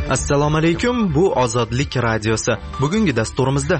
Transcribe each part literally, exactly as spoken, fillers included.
Assalomu alaykum, bu Ozodlik radiosi. Bugungi dasturimizda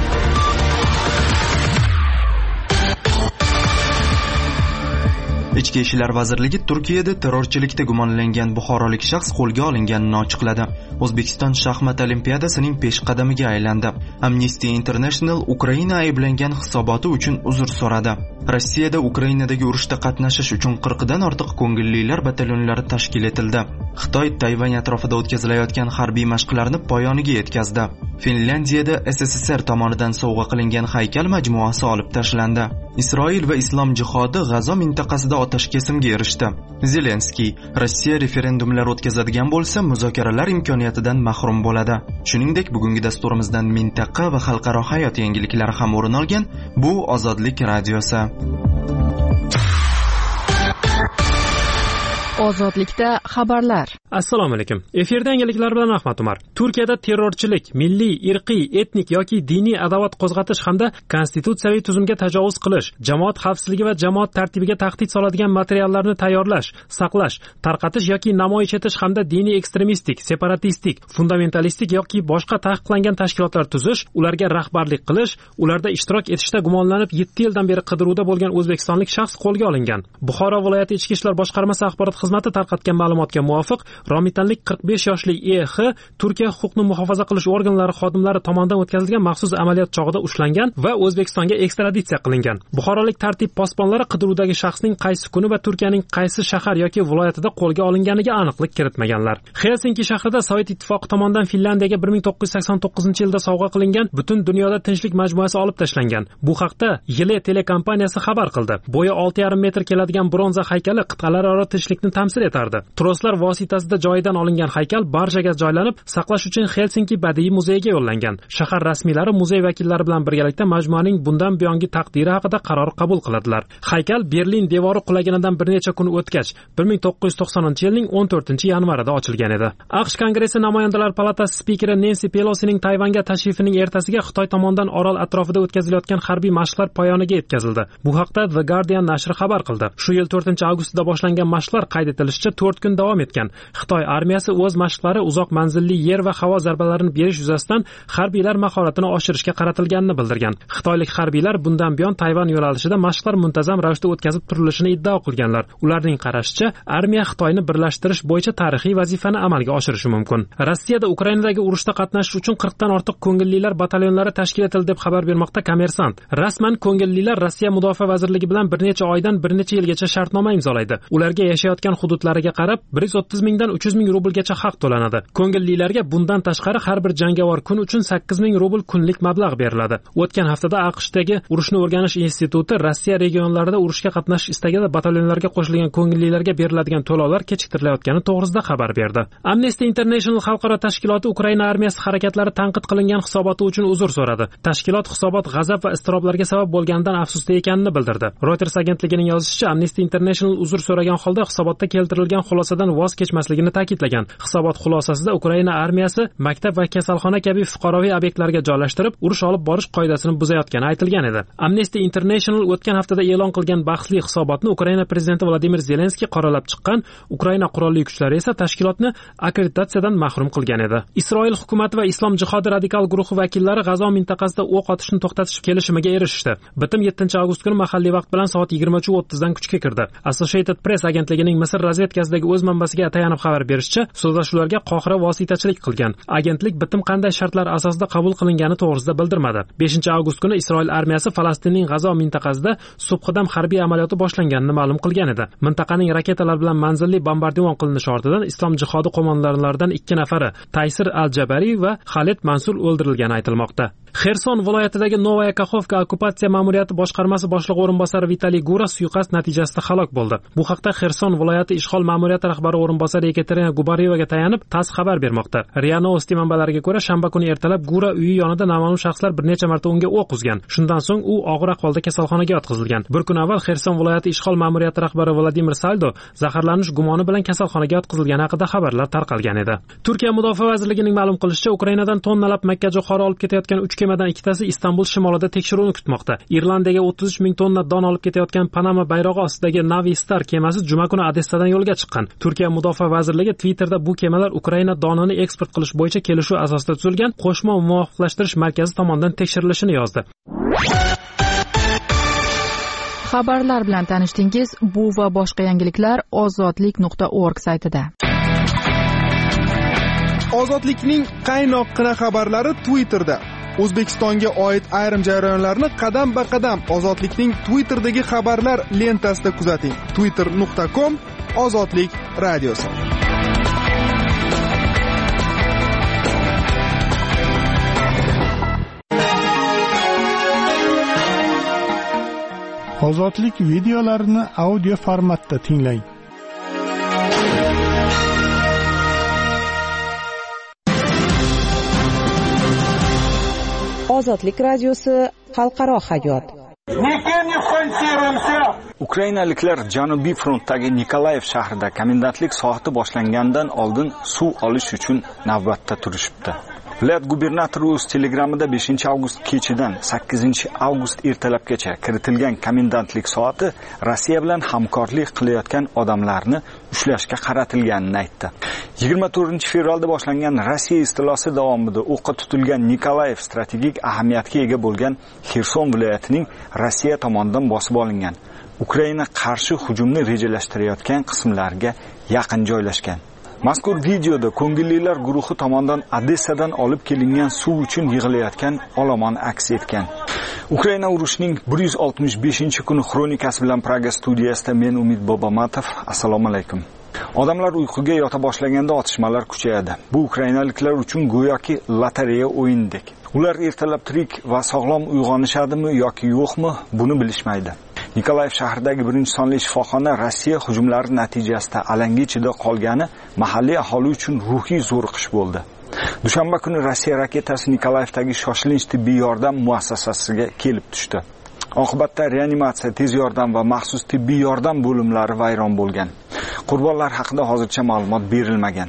Ichki ishlar vazirligi Turkiyada terrorchilikda gumonlangan buxorolik shaxs qo'lga olinganini ochiqladi. O'zbekiston shaxmat olimpiadasining peshqadamiga aylandi. Amnesty International Ukraina ayblangan hisoboti uchun uzr so'radi. Rossiyada Ukrainadagi urushda qatnashish uchun qirq dan ortiq ko'ngillilar batalyonlari tashkil etildi. Xitoy Tayvan atrofida o'tkazilayotgan harbiy mashqlarni poyoniga yetkazdi. Finlyandiyada S S S R tomonidan sovg'a qilingan haykal majmuasi olib tashlandi. Isroil va islom jihodi G'azo mintaqasida otashkesimga erishdi. Zelenskiy Rossiya referendumlar o'tkazadigan bo'lsa, muzokaralar imkoniyatidan mahrum bo'ladi. Shuningdek, bugungi dasturimizdan mintaqa va xalqaro hayot yangiliklari ham o'rin olgan. Bu Ozodlik radiosi. Ozodlikda xabarlar. Assalomu alaykum. Efirda yangiliklar bilan Ahmad Umar. Turkiyada terrorchilik, milliy, irqiy, etnik yoki diniy adovat qo'zg'atish hamda konstitutsiyaviy tuzumga tajovuz qilish, jamoat xavfsizligi va jamoat tartibiga tahdid soladigan materiallarni tayyorlash, saqlash, tarqatish yoki namoyish etish hamda diniy ekstremistik, separatistik, fundamentalistik yoki boshqa taqiqlangan tashkilotlar tuzish, ularga rahbarlik qilish, ularda ishtirok etishda gumonlanib yetti yildan beri qidiruvda bo'lgan o'zbekistonlik shaxs qo'lga olingan. Buxoro viloyati ichki ishlar boshqarmasi axborot xizmati tarqatgan ma'lumotga muvofiq, romitanlik qirq besh yoshli E X Turkiya huquqni muhofaza qilish organlari xodimlari tomonidan o'tkazilgan maxsus amaliyot chog'ida ushlangan va O'zbekistonga ekstraditsiya qilingan. Buxorolik tartib posbonlari qidiruvdagi shaxsning qaysi kuni va Turkiyaning qaysi shahar yoki viloyatida qo'lga olinganiga aniqlik kiritmaganlar. Helsinki shahrida Sovet ittifoqi tomonidan Finlandiyaga bir ming to'qqiz yuz sakson to'qqizinchi yilda sovg'a qilingan butun dunyoda tinchlik majmuasi olib tashlangan. Bu haqda Yile telekompaniyasi xabar qildi. Bo'yi olti yarim metr keladigan bronza haykali qit'alararo tinchlikni tamsil etardi. Troslar vositasida joyidan olingan haykal barchaga joylanib, saqlash uchun Helsinki badiiy muzeyiga yo'llangan. Shahar rasmiylari muzey vakillari bilan birgalikda majmuaning bundan buyongi taqdiri haqida qaror qabul qiladilar. Haykal Berlin devori qulaganidan bir necha kun o'tgach, bir ming to'qqiz yuz to'qsoninchi yilning o'n to'rtinchi yanvarida ochilgan edi. AQSh Kongressi Namoyandalar palatasi spikeri Nancy Pelosining Tayvanga tashrifining ertasiga Xitoy tomonidan orol atrofida o'tkazilayotgan harbiy mashqlar poyoniga yetkazildi. Bu haqda The Guardian nashri xabar qildi. Shu yil to'rtinchi avgustda boshlangan mashqlar qayd etilishicha to'rt kun davom etgan. Xitoy armiyasi o'z mashqlari uzoq manzilli yer va havo zarbalarini berish yuzasidan harbiylar mahoratini oshirishga qaratilganini bildirgan. Xitoylik harbiylar bundan buyon Tayvan yo'nalishida mashqlar muntazam ravishda o'tkazib turilishini iddao qilganlar. Ularning qarashicha, armiya Xitoyni birlashtirish bo'yicha tarixiy vazifani amalga oshirishi mumkin. Rossiyada Ukrainadagi urushda qatnashish uchun qirq dan ortiq ko'ngillilar batalyonlari tashkil etildi deb xabar bermoqda Kommersant. Rasman ko'ngillilar Rossiya mudofaa vazirligi bilan bir necha oydan bir necha yilgacha shartnoma imzolaydi. Ularga yashayotgan hududlariga qarab bir yuz o'ttiz mingdan uch yuz ming rublgacha haq to'lanadi. Ko'ngillilarga bundan tashqari har bir jangovar kun uchun sakkiz ming rubl kunlik mablag' beriladi. O'tgan haftada AQShdagi urushni o'rganish instituti Rossiya regionlarida urushga qatnashish istagida batalyonlarga qo'shilgan ko'ngillilarga beriladigan to'lovlar kechiktirilayotgani to'g'risida xabar berdi. Amnesty International xalqaro tashkiloti Ukraina armiyasi harakatlari tanqid qilingan hisoboti uchun uzr so'radi. Tashkilot hisobot g'azab va iztiroblarga sabab bo'lganidan afsusda ekanini bildirdi. Reuters agentligining yozishicha, Amnesty International uzr so'ragan holda hisobotda keltirilgan xulosadan voz kechmasligini ta'kidlagan. Hisobot xulosasida Ukraina armiyasi maktab va kasalxona kabi fuqaroviy obyektlarga joylashtirib, urush olib borish qoidasini buzayotgani aytilgan edi. Amnesty International o'tgan haftada e'lon qilgan bahsli hisobotni Ukraina prezidenti Vladimir Zelenskiy qoralab chiqqan, Ukraina qurolli kuchlari esa tashkilotni akkreditatsiyadan mahrum qilgan edi. Isroil hukumati va islom jihodi radikal guruhi vakillari G'azo mintaqasida o'q otishni to'xtatish kelishimiga erishdi. Bitim yettinchi avgust kuni mahalliy vaqt bilan soat yigirma uch o'ttiz dan kuchga kirdi. Associated Press agentligining Misr razvedkasidagi o'z manbasiga tayanib xabar berishicha, so'zlashuvlarga Qohira vositachilik qilgan. Agentlik bitim qanday shartlar asosida qabul qilingani to'g'risida bildirmadi. beshinchi avgust kuni Isroil armiyasi Falastinning G'azo mintaqasida subhidam harbiy amaliyoti boshlanganini ma'lum qilgan edi. Mintaqaning raketalar bilan manzilli bombardimon qilinishi ortidan islom jihodi qo'mondonlaridan ikki nafari, Taysir al-Jabari va Xalid Mansur o'ldirilgani aytilmoqda. Xerson viloyatidagi Novaya Kaxovka okupatsiya ma'muriyati boshqarmasi boshlig'i o'rinbosari Vitaliy Gura suiqasd natijasida halok bo'ldi. Bu haqda Xerson viloyati ishg'ol ma'muriyati rahbari o'rinbosari Ekaterina Gubaryevaga tayanib TASS xabar bermoqda. RIA Novosti manbalariga ko'ra, shanba kuni ertalab Gura uyi yonida noma'lum shaxslar bir necha marta unga o'q uzgan. Shundan so'ng u og'ir ahvolda kasalxonaga yotqizilgan. Bir kun avval Xerson viloyati ishg'ol ma'muriyati rahbari Vladimir Saldo zaharlanish gumoni bilan kasalxonaga yotqizilgani haqida xabarlar tarqalgan edi. Turkiya mudofaa vazirligining ma'lum qilishicha, Ukrainadan tonnalab makkajo'xori olib ketayotgan uch kemadan ikkitasi Istanbul shimolida tekshiruvni kutmoqda. Irlandiyaga o'ttiz uch ming tonna don olib ketayotgan Panama bayrog'i ostidagi Navy Star kemasi juma kuni Odessadan yo'lga chiqqan. Turkiya mudofaa vazirligi Twitterda bu kemalar Ukraina donini eksport qilish bo'yicha kelishuv asosida tuzilgan qo'shma muvofiqlashtirish markazi tomonidan tekshirilishini yozdi. Xabarlar bilan tanishdingiz. Bu va boshqa yangiliklar ozodlik nuqta org saytida. Ozodlikning qaynoqqina xabarlari Twitterda. O'zbekistonga oid ayrim jarayonlarni qadam-ba-qadam Ozodlikning Twitterdagi xabarlar lentasida kuzating. twitter nuqta com Ozodlik radiosi. Ozodlik videolarini audio formatda tinglang. Ozodlik radiosi xalqaro hayot. Ukrainaliklar Janubiy frontdagi Nikolayev shahrida komendantlik soati boshlangandan oldin suv olish uchun navbatda turishibdi. Viloyat gubernatori o'z telegramida beshinchi avgust kechidan sakkizinchi avgust ertalabgacha kiritilgan komendantlik soati Rossiya bilan hamkorlik qilayotgan odamlarni ushlashga qaratilganini aytdi. yigirma to'rtinchi fevralda boshlangan Rossiya istilosi davomida o'qqa tutilgan Nikolayev strategik ahamiyatga ega bo'lgan Xerson viloyatining Rossiya tomonidan bosib olingan, Ukraina qarshi hujumni rejalashtirayotgan qismlarga yaqin joylashgan. Mazkur videoda ko'ngillilar guruhi tomonidan Odessadan olib kelingan suv uchun yig'ilayotgan olomon aks etgan. Ukraina urushining bir yuz oltmish beshinchi kuni xronikasi bilan Praga studiyasida men Umid Bobomatov. Assalomu alaykum. Odamlar uyquga yota boshlaganda otishmalar kuchayadi. Bu ukrainaliklar uchun go'yoki lotereya o'yindek. Ular ertalab tirik va sog'lom uyg'onishadimi yoki yo'qmi, buni bilishmaydi. Nikolayev shahridagi birinchi sonli shifoxona Rossiya hujumlari natijasida alanga ichida qolgani mahalliy aholi uchun ruhiy zo'riqish bo'ldi. Dushanba kuni Rossiya raketasi Nikolayevdagi shoshilinch tibbiy yordam muassasasiga kelib tushdi. Oqibatda reanimatsiya, tez yordam va maxsus tibbiy yordam bo'limlari vayron bo'lgan. Qurbonlar haqida hozircha ma'lumot berilmagan.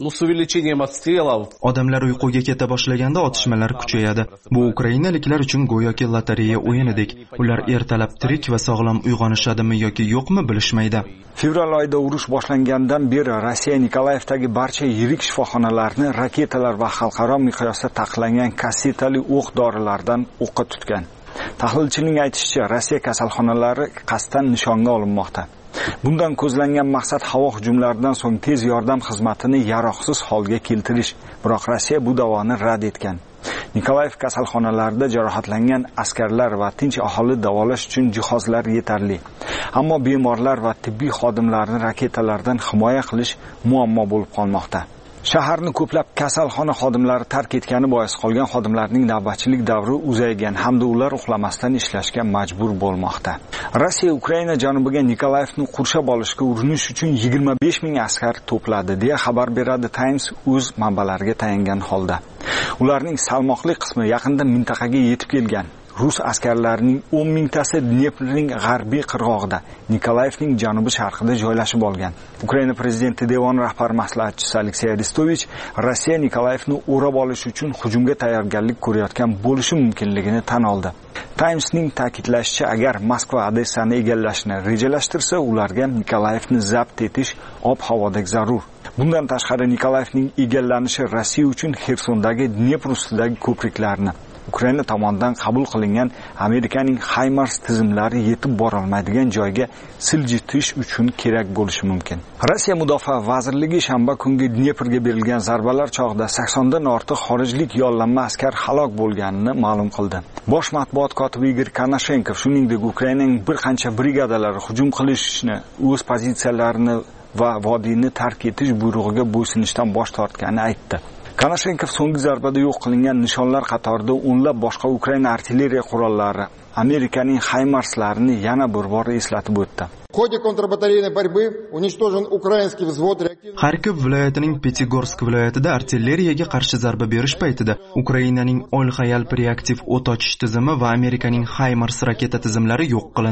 Odamlar uyquga keta boshlaganda otishmalar kuchayadi. Bu ukrainaliklar uchun go'yoki lotereya o'yinidek. Ular ertalab tirik va sog'lom uyg'onishadimi yoki yo'qmi bilishmaydi. Fevral oyida urush boshlangandan beri Rossiya Nikolayevdagi barcha yirik shifoxonalarni raketalar va xalqaro miqyosda taqiqlangan kassetali o'q-dorilardan o'qqa tutgan. Tahlilchining aytishicha, Rossiya kasalxonalari qasddan nishonga olinmoqda. Bundan ko'zlangan maqsad havo hujumlaridan so'ng tez yordam xizmatini yaroqsiz holga keltirish. Biroq Rossiya bu da'voni rad etgan. Nikolayev kasalxonalarida jarohatlangan askarlar va tinch aholi davolash uchun jihozlar yetarli. Ammo bemorlar va tibbiy xodimlarni raketalardan himoya qilish muammo bo'lib qolmoqda. Shaharni ko'plab kasalxona xodimlari tark etgani bois qolgan xodimlarning navbatchilik davri uzaygan hamda ular uxlamasdan ishlashga majbur bo'lmoqda. Rossiya Ukraina janubiga Nikolayevni qurshab olishga urinish uchun yigirma besh ming askar to'pladi, deya xabar beradi Times o'z manbalariga tayangan holda. Ularning salmoqli qismi yaqinda mintaqaga yetib kelgan. Rus askarlarining o'n mingtasi Dneprning g'arbiy qirg'og'ida, Nikolayevning janubi sharqida joylashib olgan. Ukraina prezidenti devon rahbar maslahatchisi Aleksey Arestovich Rossiya Nikolayevni o'rab olish uchun hujumga tayyorgarlik ko'rayotgan bo'lishi mumkinligini tan oldi. Times'ning ta'kidlashicha, agar Moskva Odessani egallashni rejalashtirsa, ularga Nikolayevni zabt etish ob-havodek zarur. Bundan tashqari Nikolayevning egallanishi Rossiya uchun Xersondagi Dnepr ustidagi ko'priklarni, Ukraina tomonidan qabul qilingan Amerikaning HIMARS tizimlari yetib bora olmaydigan joyga siljitish uchun kerak bo'lishi mumkin. Rossiya Mudofaa vazirligi shanba kungi Dneprga berilgan zarbalar chog'ida saksondan ortiq xorijlik yollanma askar halok bo'lganini ma'lum qildi. Bosh matbuot kotibi Igor Konashenkov shuningdek Ukrainaning bir qancha brigadalari hujum qilishni, o'z pozitsiyalarini va vodiyni tark etish buyrug'iga bo'ysunishdan bosh tortganini aytdi. Konashenkov so'nggi zarbada yo'q qilingan nishonlar qatorida o'nlab boshqa Ukraina artilleriya qurollari, Amerikaning HIMARSlarini yana bir bor eslatib o'tdi. Xarkov viloyatining Petigorsk viloyatida artilleriyaga qarshi zarba berish paytida Ukrainaning Ol-Xayal reaktiv o't ochish tizimi va Amerikaning HIMARS raketa tizimlari yo'q qilindi.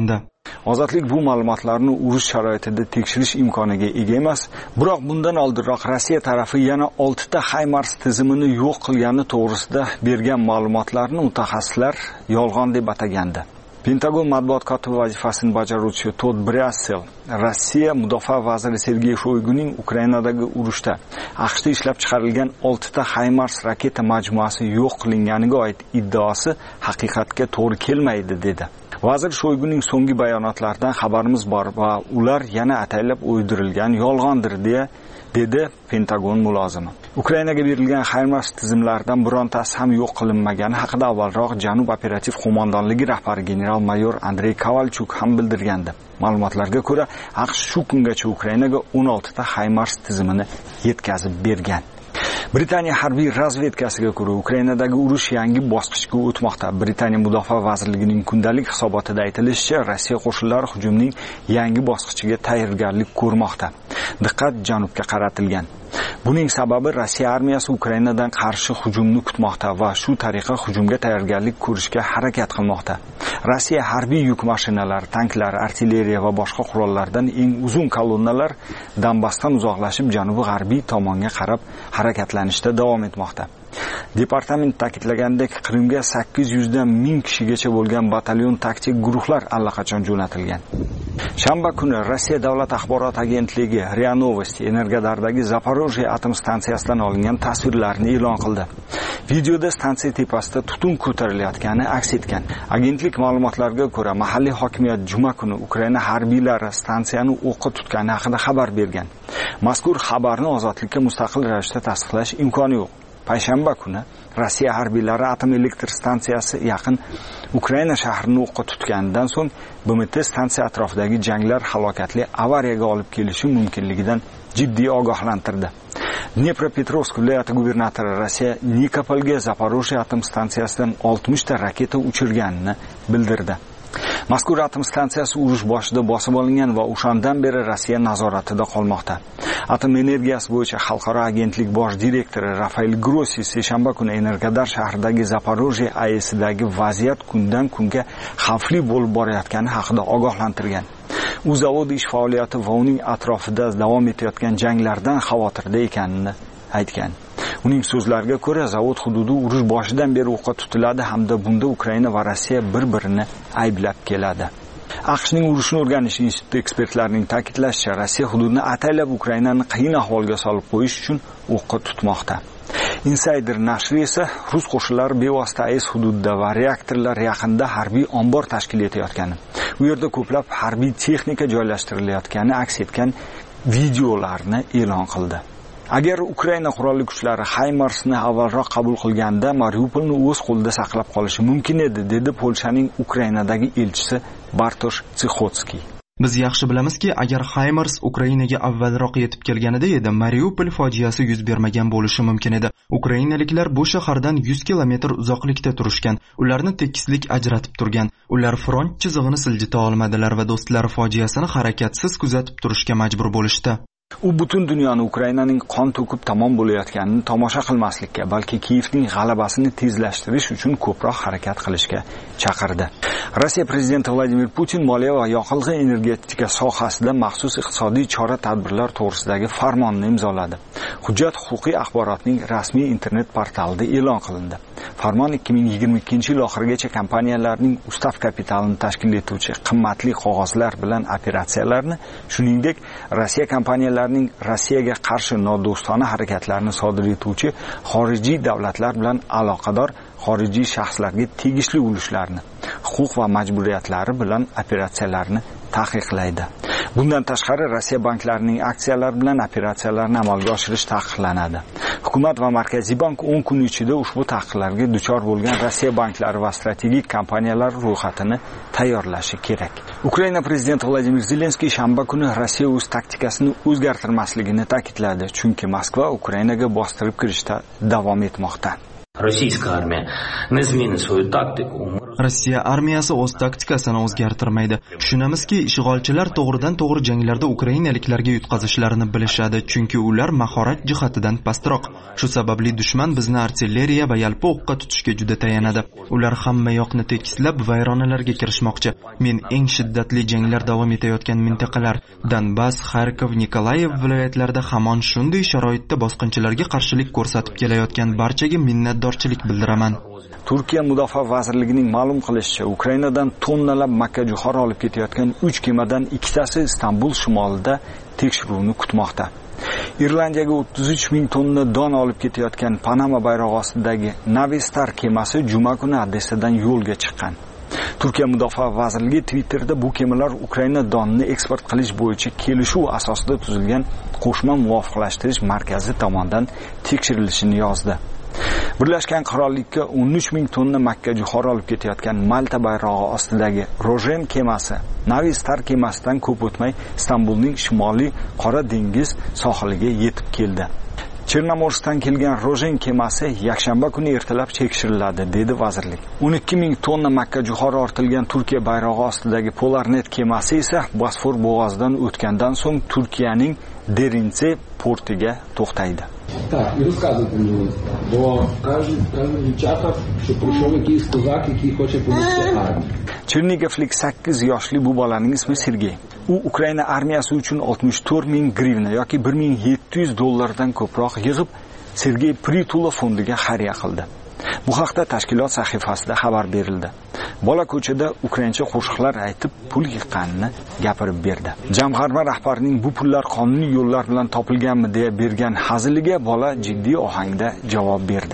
Ozodlik bu ma'lumotlarni urush sharoitida tekshirish imkoniga ega emas, biroq bundan oldinroq Rossiya tarafi yana oltita HIMARS tizimini yo'q qilgani to'g'risida bergan ma'lumotlarni mutaxassislar yolg'on deb atagandi. Pentagon matbuot kotibi vazifasini bajaruvchi Tod Brassel Rossiya mudofaa vaziri Sergey Shoiguning Ukrainadagi urushda AQShda ishlab chiqarilgan oltita HIMARS raketa majmuasi yo'q qilinganiga oid iddaosi haqiqatga to'g'ri kelmaydi dedi. Vazir Shoiguning so'nggi bayonotlaridan xabarimiz bor va ular yana ataylab o'ydirilgan yolg'ondir deya dedi Pentagon mulozimi. Ukrainaga berilgan HIMARS tizimlaridan birontasi ham yo'q qilinmagani haqida avvalroq Janub operativ qo'mondonligi rahbari general-mayor Andrey Kovalchuk ham bildirgandi. Ma'lumotlarga ko'ra, AQSh shu kungacha Ukrainaga o'n oltita HIMARS tizimini yetkazib bergan. Britaniya harbiy razvedkasiga ko'ra, Ukrainadagi urush yangi bosqichga o'tmoqda. Britaniya mudofaa vazirligining kundalik hisobotida aytilishicha, Rossiya qo'shinlari hujumning yangi bosqichiga tayyorgarlik ko'rmoqda. Diqqat janubga qaratilgan. Buning sababi Rossiya armiyasi Ukrainadan qarshi hujumni kutmoqda va shu tariqa hujumga tayyorgarlik ko'rishga harakat qilmoqda. Rossiya harbiy yuk mashinalari, tanklar, artilleriya va boshqa qurollardan eng uzun kolonnalar Donbassdan uzoqlashib janubi-g'arbiy tomonga qarab harakatlanishda davom etmoqda. Departament ta'kidlagandek, Qrimga sakkiz yuz dan ming kishigacha bo'lgan batalyon taktik guruhlar allaqachon jo'natilgan. Shanba kuni Rossiya davlat axborot agentligi RIA Novosti Energodardagi Zaporojye atom stansiyasidan olingan tasvirlarni e'lon qildi. Videoda stansiya tepasida tutun ko'tarilayotgani aks etgan. Agentlik ma'lumotlariga ko'ra, mahalliy hokimiyat juma kuni Ukraina harbiylari stansiyani o'qqa tutgani haqida xabar bergan. Mazkur xabarni ozodlikka mustaqil ravishda tasdiqlash imkoni yo'q. Payshanba kuni Rossiya harbiylari atom elektr stansiyasi yaqin Ukraina shahrini o'qqa tutganidan so'ng B M T stansiya atrofidagi janglar halokatli avariyaga olib kelishi mumkinligidan jiddiy ogohlantirdi. Dnepropetrovsk viloyati gubernatori Rossiya Nikopolga Zaporojye atom stansiyasidan oltmish ta raketa uchirganini bildirdi. Mazkur atom stansiyasi urush boshida bosib olingan va o'shandan beri Rossiya nazoratida qolmoqda. Atom energiyasi bo'yicha xalqaro agentlik bosh direktori Rafael Grossi seshanba kuni Energodar shahridagi Zaporojye A E S'dagi vaziyat kundan kunga xavfli bo'lib borayotgani haqida ogohlantirgan. U zavod ish faoliyati va uning atrofida davom etayotgan janglardan xavotirda ekanini aytgan. Uning so'zlariga ko'ra, zavod hududi urush boshidan beri o'qqa tutiladi hamda bunda Ukraina va Rossiya bir-birini ayblab keladi. AQShning urushni o'rganish instituti ekspertlarining ta'kidlashicha, Rossiya hududini ataylab Ukrainani qiyin ahvolga solib qo'yish uchun o'qqa tutmoqda. Insider nashri esa rus qo'shinlari bevosita A E S hududida va reaktorlar yaqinida harbiy ombor tashkil etayotgani, u yerda ko'plab harbiy texnika joylashtirilayotgani aks etgan videolarni e'lon qildi. Agar Ukraina qurolli kuchlari HIMARSni avvalroq qabul qilganda Mariupolni o'z qo'lida saqlab qolishi mumkin edi, dedi Polshaning Ukrainadagi elchisi Bartosh Tsikhotsky. Biz yaxshi bilamizki, agar HIMARS Ukrainaga avvalroq yetib kelganida edi, Mariupol fojiasi yuz bermagan bo'lishi mumkin edi. Ukrainaliklar bu shahardan yuz kilometr uzoqlikda turishgan. Ularni tekislik ajratib turgan. Ular front chizig'ini siljita olmadilar va do'stlari fojiasini harakatsiz kuzatib turishga majbur bo'lishdi. U butun dunyoni Ukrainaning qon to'kib tamom bo'layotganini tomosha qilmaslikka, balki Kiyevning g'alabasini tezlashtirish uchun ko'proq harakat qilishga chaqirdi. Rossiya prezidenti Vladimir Putin moliya va yoqilg'i energetika sohasida maxsus iqtisodiy chora-tadbirlar to'g'risidagi farmonni imzoladi. Hujjat huquqiy axborotning rasmiy internet portalida e'lon qilindi. Farmon ikki ming yigirma ikkinchi yil oxirigacha kompaniyalarning ustav kapitalini tashkil etuvchi qimmatli qog'ozlar bilan operatsiyalarni, shuningdek, Rossiya kompaniyalarining Rossiyaga qarshi nodo'stona harakatlarni sodir etuvchi xorijiy davlatlar bilan aloqador xorijiy shaxslarga tegishli ulushlarni, huquq va majburiyatlari bilan operatsiyalarni taqiqlaydi. Bundan tashqari Rossiya banklarining aksiyalari bilan operatsiyalarni amalga oshirish taqiqlanadi. Hukumat va Markaziy bank o'n kun ichida ushbu taqiqlarga duchor bo'lgan Rossiya banklari va strategik kompaniyalar ro'yxatini tayyorlashi kerak. Ukraina prezidenti Vladimir Zelenskiy shanba kuni Rossiya o'z taktikasini o'zgartirmasligini ta'kidladi, chunki Moskva Ukrainaga bostirib kirishda davom etmoqda. Российская армия не изменит свою тактику. Rossiya armiyasi o'z taktikasini o'zgartirmaydi. Tushunamizki, ishg'olchilar to'g'ridan to'g'ri janglarda ukrainaliklarga yutqazishlarini bilishadi, chunki ular mahorat jihatidan pastroq. Shu sababli dushman bizni artilleriya va yalpi o'qqa tutishga juda tayanadi. Ular hamma yoqni tekislab vayronalarga kirishmoqchi. Men eng shiddatli janglar davom etayotgan mintaqalar Donbass, Kharkov, Nikolayev viloyatlarida hamon shunday sharoitda bosqinchilarga qarshilik ko'rsatib kelayotgan barchaga minnatdorchilik bildiraman. Turkiya Mudofaa vazirligining ma'lum qilishicha, Ukrainadan tonnalab makkajo'xori olib ketayotgan uch kemadan ikkitasi Istanbul shimolida tekshiruvni kutmoqda. Irlandiyaga o'ttiz uch ming tonna don olib ketayotgan Panama bayrog'i ostidagi Navy Star kemasi juma kuni Odessadan yo'lga chiqqan. Turkiya Mudofaa vazirligi Twitterda bu kemalar Ukraina donini eksport qilish bo'yicha kelishuv asosida tuzilgan qo'shma muvofiqlashtirish markazi tomonidan tekshirilishini yozdi. Birlashgan Qirollikka o'n uch ming tonna makkajo'xori olib ketayotgan Malta bayrog'i ostidagi Rojen kemasi Navy Star kemasidan ko'p o'tmay Istanbulning shimoliy Qora dengiz sohiliga yetib keldi. Chernomorskdan kelgan Rojen kemasi yakshanba kuni ertalab tekshiriladi, dedi vazirlik. o'n ikki ming tonna makkajo'xori ortilgan Turkiya bayrog'i ostidagi Polarnet kemasi esa Bosfor bo'g'ozidan o'tgandan so'ng Turkiyaning Derince portiga to'xtaydi. Так, и рассказывайте мне, бо каждый, каждый девчата, что пришел якийсь козак, який хоче помогти армии. Chernigevlik sakkiz yoshli bu bolaning ismi Sergey. U Ukraina armiyasi uchun oltmish to'rt ming grivna yoki bir ming yetti yuz dollardan ko'proq yig'ib, Sergey Pritula fondiga xayriya qildi. Bu haqda tashkilot sahifasida xabar berildi. Bola ko'chada ukraincha qo'shiqlar aytib pul yiqqanini gapirib berdi. Jamg'arma rahbarining bu pullar qonuniy yo'llar bilan topilganmi deya bergan haziliga bola jiddiy ohangda javob berdi.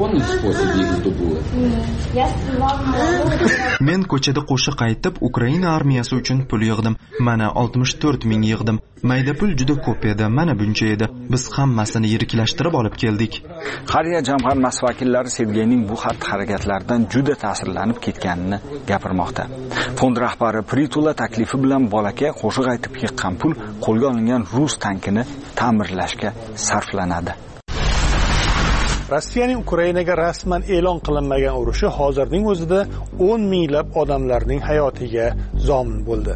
Men ko'chada qo'shiq aytib Ukraina armiyasi uchun pul yig'dim. Mana oltmish to'rt ming yig'dim. Mayda pul juda ko'p edi, mana buncha edi. Biz hammasini yiriklashtirib olib keldik. Xariya jamg'armasi vakillari Sergeyning bu xatti-harakatlaridan juda ta'sirlanib ketganini gapirmoqda. Fond rahbari Pritula taklifi bilan bolaga qo'shiq aytib yiqqan pul qo'lga olingan rus tankini ta'mirlashga sarflanadi. Rossiyaning Ukrainaga rasman e'lon qilinmagan urushi hozirning o'zida o'n minglab odamlarning hayotiga zomin bo'ldi.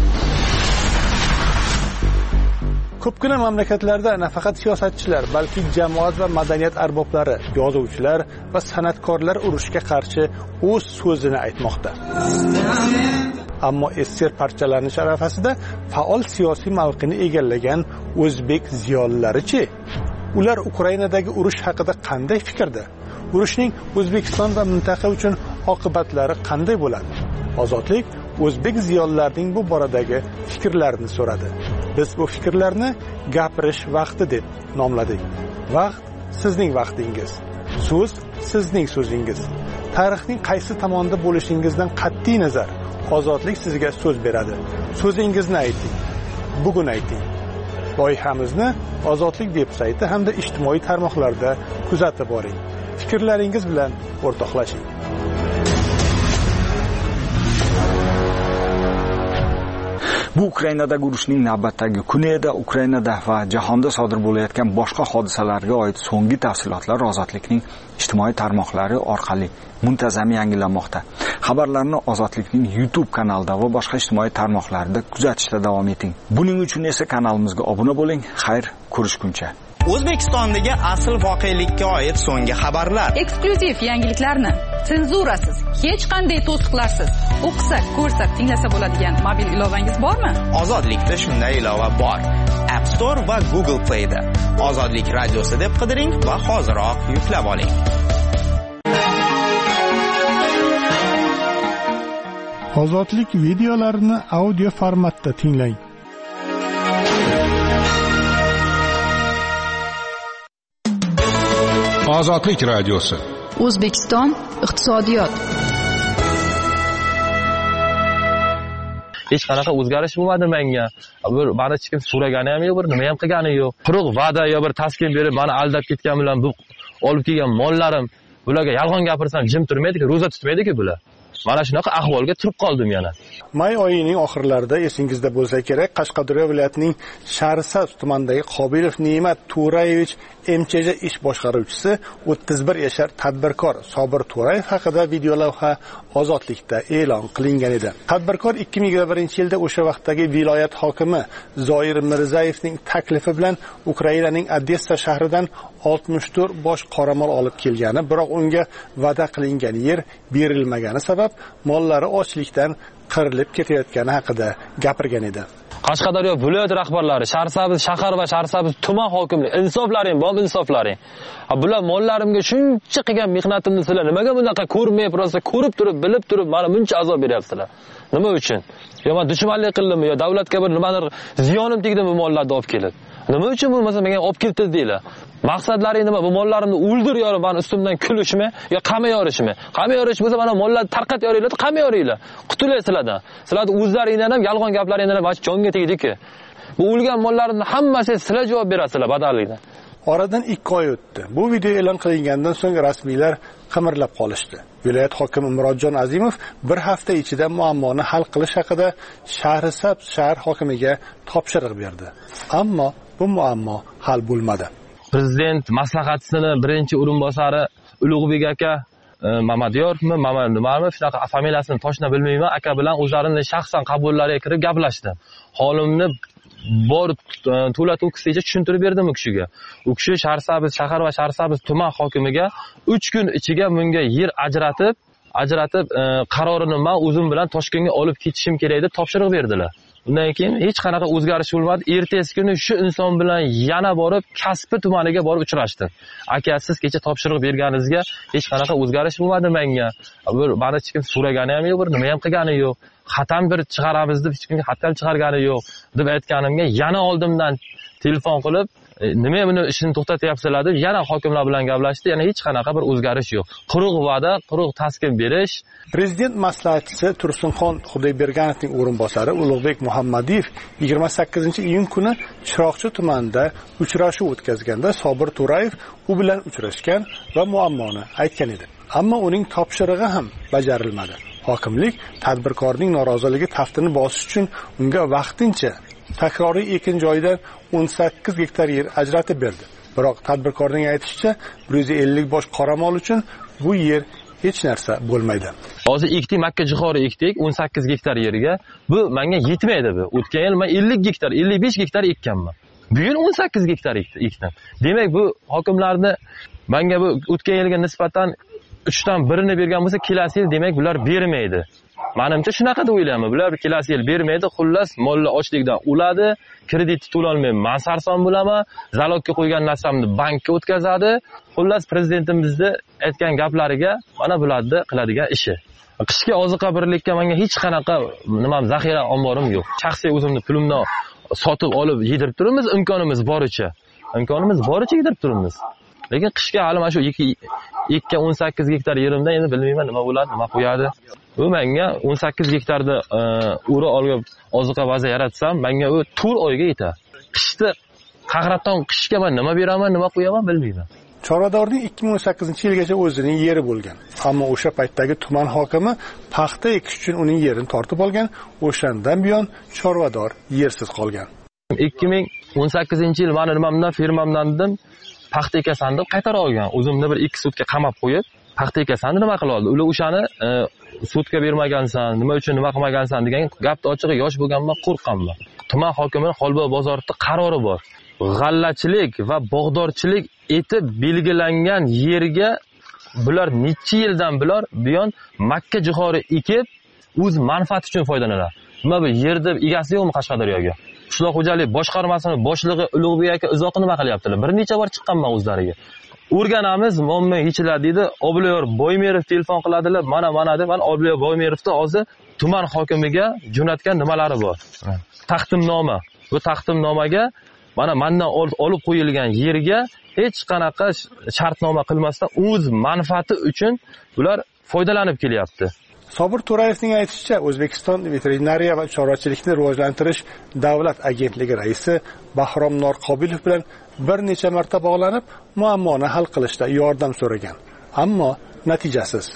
Ko'pgina mamlakatlarda nafaqat siyosatchilar, balki jamoat va madaniyat arboblari, yozuvchilar va san'atkorlar urushga qarshi o'z so'zini aytmoqda. Ammo eser parchalanish arafasida faol siyosiy mavqeni egallagan o'zbek ziyolilari-chi? Ular Ukrainadagi urush haqida qanday fikrda? Urushning O'zbekiston va mintaqa uchun oqibatlari qanday bo'ladi? Ozodlik o'zbek ziyolilarining bu boradagi fikrlarini so'radi. Biz bu fikrlarni gapirish vaqti deb nomladik. Vaqt sizning vaqtingiz. So'z sizning so'zingiz. Tarixning qaysi tomonda bo'lishingizdan qat'iy nazar, ozodlik sizga so'z beradi. So'zingizni ayting. Bugun ayting. Loyihamizni Ozodlik veb-sayti hamda ijtimoiy tarmoqlarda kuzatib boring. Fikrlaringiz bilan o'rtoqlashing. Bu Ukrainadagi urushning navbatdagi kuni edi. Ukrainada va jahonda sodir bo'layotgan boshqa hodisalarga oid so'nggi tafsilotlar Ozodlikning ijtimoiy tarmoqlari orqali muntazam yangilanmoqda. Xabarlarni Ozodlikning YouTube kanalida va boshqa ijtimoiy tarmoqlarda kuzatishda davom eting. Buning uchun esa kanalimizga obuna bo'ling. Xayr, ko'rishguncha. O'zbekistondagi asl voqelikka oid so'nggi xabarlar, eksklyuziv yangiliklarni senzurasiz, hech qanday to'siqlarsiz o'qisak, ko'rsak, tinglasa bo'ladigan mobil ilovangiz bormi? Ozodlikda shunday ilova bor. App Store va Google Play da Ozodlik radiosi deb qidiring va hoziroq yuklab oling. Ozodlik videolarini audio formatda tinglang. Ozodlik radiosi. O'zbekiston iqtisodiyot. Hech qanaqa o'zgarish bo'lmadi menga. Bir bari hech kim so'ragani ham yo'q, bir nima ham qilgani yo'q. Quruq va'da yo bir taskin berib, meni aldab ketgan bilan bu olib kelgan mollarim, bularga yolg'on gapirsam jim turmaydi-ku, ro'za tutmaydi-ku bular. mana shunaqa ahvolga turib qoldim yana. May oyining oxirlarida esingizda bo'lsa kerak, Qashqadaryo viloyatining Shahrisabz tumanidagi Qobilov Ne'mat To'rayevich M Ch J ish boshqaruvchisi o'ttiz bir yashar tadbirkor Sobir To'rayev haqida videolavha Ozodlikda e'lon qilingan edi. Tadbirkor ikki ming yigirma birinchi yilda o'sha vaqtdagi viloyat hokimi Zoir Mirzayevning taklifi bilan Ukrainaning Odessa shahridan oltmish to'rt bosh qoramol olib kelgani, biroq unga va'da qilingan yer berilmagani sabab mollari ochlikdan qirilib ketayotgani haqida gapirgan edi. Qashqadaryo viloyat rahbarlari, Shahrisabz shahar va Shahrisabz tuman hokimligi, insoflaring, bor insoflaring. Bular mollarimga shuncha qilgan mehnatimni sizlar nimaga bunaqa ko'rmay, rosa ko'rib turib, bilib turib, mana buncha azob beryapsizlar? Nima uchun? Yo men dushmanlik qildimmi, yo davlatga bir nimadir ziyonim tegdimi bu mollarni olib kelib? Nima uchun bo'lmasa menga olib keldi deylar? Maqsadlaring nima? Bu mollarimni o'ldir yorib, meni ustimdan kulishmi yo qamay yorishmi? Qamay yorish bo'lsa mana mollarni tarqat yoringlar, qamay yoringlar. Qutulasizlardan. Sizlarning o'zlaringizdan ham yolg'on gaplaringizdan ham jonga tegdi-ku. Bu o'lgan mollarning hammasi sizlar javob berasizlar badallikdan. Oradan ikki oy o'tdi. Bu video e'lon qilingandan so'ng rasmiylar qimirlab qolishdi. Viloyat hokimi Murodjon Azimov bir hafta ichida muammoni hal qilish haqida Shahrisabz shahar hokimiga topshiriq berdi. Ammo bu muammo hal bo'lmadi. Prezident maslahatchisining birinchi o'rinbosari Ulug'bek aka Mamadyormi, Mamad nimalarmi shunaqa familiyasini toshna bilmayman, aka bilan o'zlarining shaxsan qabullariga kirib gaplashdim. Holimni bor to'la to'kisgacha tushuntirib berdim u kishiga. U kishi Shahrisabz shahar va Shahrisabz tuman hokimiga uch kun ichiga menga yer ajratib, ajratib qarorini men o'zim bilan Toshkentga olib ketishim kerak deb topshiriq berdilar. Undan keyin hech qanaqa o'zgarish bo'lmadi. Ertasi kuni shu inson bilan yana borib Kaspi tumaniga borib uchrashdim. Aka, siz kecha topshiriq berganingizga hech qanaqa o'zgarish bo'lmadi menga. Bir meni hech kim so'ragani ham yo'q, bir nima ham qilgani yo'q. Xatam bir chiqaramiz deb hech kimga xatam chiqargani yo'q deb aytganimga yana oldimdan telefon qilib, nima buni ishini to'xtatyapsizlar deb yana hokimlar bilan gaplashdi. Yana hech qanaqa bir o'zgarish yo'q. Quruq va'da, quruq taskin berish. Prezident maslahatchisi Tursunxon Xudoyberganovning o'rinbosari Ulug'bek Muhammadiyev yigirma sakkizinchi iyun kuni Chiroqchi tumanida uchrashuv o'tkazganda Sobir To'rayev u bilan uchrashgan va muammoni aytgan edi. Ammo uning topshirig'i ham bajarilmadi. Hokimlik tadbirkorning noroziligi taftini bosish uchun unga vaqtincha takroriy ekin joyidan o'n sakkiz gektar yer ajratib berdi. Biroq tadbirkorning aytishicha, bir yuz ellik bosh qoramol uchun bu yer hech narsa bo'lmaydi. Hozir ekdik, Makka jihori ekdik o'n sakkiz gektar yerga. Bu menga yetmaydi bu. O'tgan yil men ellik gektar, ellik besh gektar ekkanman. Bu yil o'n sakkiz gektar ekdim. Demak, bu hokimlarni menga bu o'tgan yilga nisbatan uchdan birini bergan bo'lsa, kelasi yil demak bular bermaydi. Menimcha shunaqa deb o'ylayman. Bular kelasi yil bermaydi. Xullas, mollar ochlikdan o'ladi, kredit to'la olmayman, men sarson bo'laman, zalogga qo'ygan narsamni bankka o'tkazadi. Xullas, prezidentimizni aytgan gaplariga mana bularni qiladigan ishi. Qishki oziqa birlikka menga hech qanaqa nimam zaxira omborim yo'q. Shaxsiy o'zimni pulimni sotib olib yedirib turibmiz, imkonimiz boricha. Imkonimiz boricha yedirib turibmiz. Lekin qishga hali mana shu ikki o'n sakkiz gektar yerimdan endi bilmayman nima bo'ladi, nima qo'yadi. U menga o'n sakkiz gektarda o'ra olib oziqa baza yaratsam, menga u to'rt oyga yetadi. Qishda qahraton qishga men nima beraman, nima qo'yaman bilmayman. Chorvadorning ikki ming o'n sakkizinchi yilgacha o'zining yeri bo'lgan. Ammo o'sha paytdagi tuman hokimi paxta ekish uchun uning yerini tortib olgan. O'shandan buyon Chorvador yersiz qolgan. ikki ming o'n sakkizinchi yil meni nimamdan, firmamdan dedim, paxta ekasan deb qaytarib olgan. O'zimni bir ikki sutka qamab qo'yib, paxta ekasan nima qila oldi? Ular o'shani sutka bermagansan, nima uchun nima qilmagansan degan gapni ochig'i yosh bo'lganman, qo'rqqanman. Tuman hokimining Xolboy bozorida qarori bor. G'allachilik va bog'dorchilik etib belgilangan yerga bular necha yildan bular buyon Makka jihori ekib, o'z manfaati uchun foydalanadi. Nima bu yerda egasi yo'qmi Qashqadaryoga? Qishloq xo'jalik boshqarmasining boshlig'i Ulug'bek aka uzoq nima qilyaptilar? Bir necha bor chiqqanman o'zlariga. O'rganamiz, muammo yechiladi deydi. Obliyor Boymerov telefon qiladilar. Mana mana deb, men Obliyor Boymerovni hozir tuman hokimiga jo'natgan nimalari bor. Taqdimnoma. Bu taqdimnomaga mana mendan olib qo'yilgan yerga hech qanaqa shartnoma qilmasdan o'z manfaati uchun ular foydalanib kelyapti. Sobir To'rayevning aytishicha, O'zbekiston veterinariya va chorvachilikni rivojlantirish davlat agentligi raisi Bahrom Norqobilov bilan bir necha marta bog'lanib, muammoni hal qilishda yordam so'ragan, ammo natijasiz.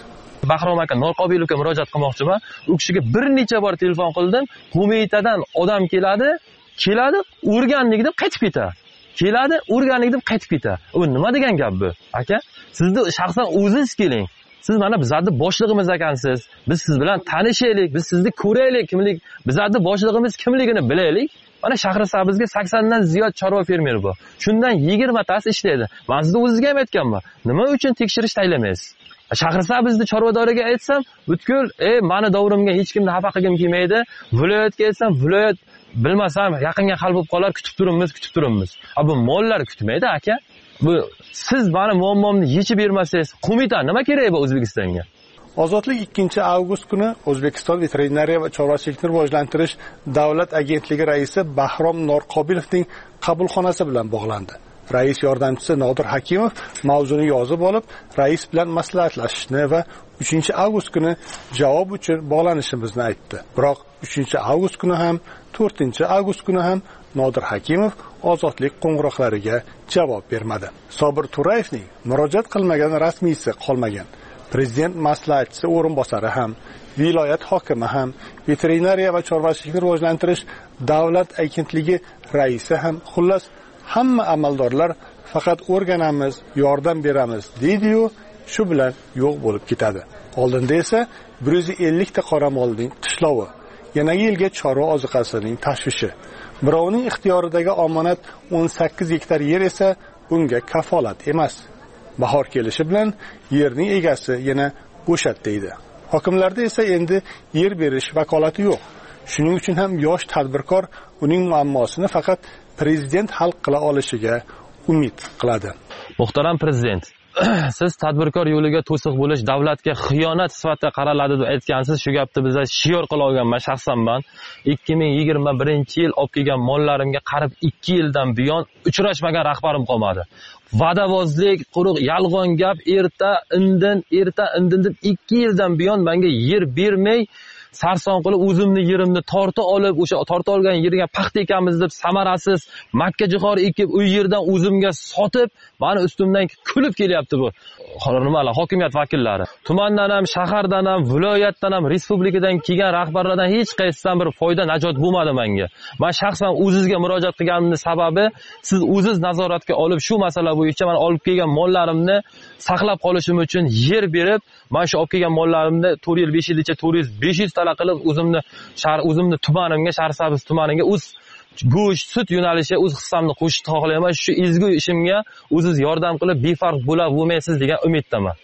Bahrom aka Norqobilovga murojaat qilmoqchiman. U kishiga bir necha bor telefon qildim. Qo'mitadan odam keladi, keladi, o'rganlik deb qaytib ketadi. Keladi, o'rganlik deb qaytib ketadi. U nima degan gap bu? Aka, sizni shaxsan o'zingiz keling. Siz mana bizlarni boshlig'imiz ekansiz. Biz siz bilan tanishaylik, biz sizni ko'raylik, kimlik, bizlarni boshlig'imiz kimligini bilaylik. Mana Shahrisabzga sakson dan ziyod chorva fermer bor. Shundan yigirma tasi ishlaydi. Men sizga o'zingizga ham aytganman. Nima uchun tekshirish taylamaysiz? Shahrisabzni chorvadoriga aytsam, butkul, "Ey, meni davrimga hech kimni xafa qilgim kelmaydi." Viloyatga aytsam, viloyat bilmasam, yaqinga hal bo'lib qolar, kutib turibmiz, kutib turibmiz. A bu mollar kutmaydi, aka. Bu siz meni muammomni yechib bermasangiz, qo'mita nima kerak bu O'zbekistonga? Ozodlik ikkinchi avgust kuni O'zbekiston veterinariya va chorvachilikni rivojlantirish davlat agentligi raisi Bahrom Norqobilovning qabulxonasi bilan bog'landi. Rais yordamchisi Nodir Hakimov mavzuni yozib olib, rais bilan maslahatlashishni va uchinchi avgust kuni javob uchun bog'lanishimizni aytdi. Biroq uchinchi avgust kuni ham, to'rtinchi avgust kuni ham Nodir Hakimov ozodlik qo'ng'iroqlariga javob bermadi. Sobir Turayevning murojaat qilmagan rasmiysi qolmagan. Prezident maslahatchisi o'rinbosari ham, viloyat hokimi ham, veterinariya va chorvachilikni rivojlantirish davlat agentligi raisi ham, xullas hamma amaldorlar faqat o'rganamiz, yordam beramiz deydi-yu, shu bilan yo'q bo'lib ketadi. Oldinda esa bir yuz ellik ta qoramolning qishlovi, yanagi yilga chorva oziqasining tashvishi. Birovning ixtiyoridagi omonat o'n sakkiz gektar yer esa bunga kafolat emas. Bahor kelishi bilan yerning egasi yana bo'shat deydi. Hokimlarda esa endi yer berish vakolati yo'q. Shuning uchun ham yosh tadbirkor uning muammosini faqat prezident hal qila olishiga umid qiladi. Muhtaram prezident, siz tadbirkor yo'liga to'siq bo'lish davlatga xiyonat sifatida qaraladi deb aytgansiz. Shu gapni biz shior qila olganman shaxsanman. ikki ming yigirma birinchi yil olib kelgan mollarimga qarib ikki yildan buyon uchrashmagan rahbarim qolmadi. Vadavozlik, quruq yolg'on gap, erta indin, erta indin deb ikki yildan buyon menga yer bermay, sarson qilib o'zimni yerimni torta olib, o'sha torta olgan yerga paxta ekamiz deb samarasiz makka jihor ekib, u yerdan o'zimga sotib, meni ustimdan kulib kelyapti bu nimalar, hokimiyat vakillari. Tumandan ham, shahardan ham, viloyatdan ham, respublikadan kelgan rahbarlardan hech qaysidan bir foyda najot bo'lmadi menga. Men shaxsan o'zingizga murojaat qilganimning sababi, siz o'zingiz nazoratga olib, shu masala bo'yicha men olib kelgan mollarimni saqlab qolishim uchun yer berib, men shu olib kelgan mollarimni to'rt yil, besh yilcha to'rt yuz, besh yuz tala qilib o'zimni shahar o'zimni tumanimga, Shahrisabz tumaniga o'z go'sht, sut yo'nalishi o'z hissamni qo'shishni xohlayman. Shu ezgu ishimga o'zingiz yordam qilib befarq bo'la olmaysiz degan umiddaman.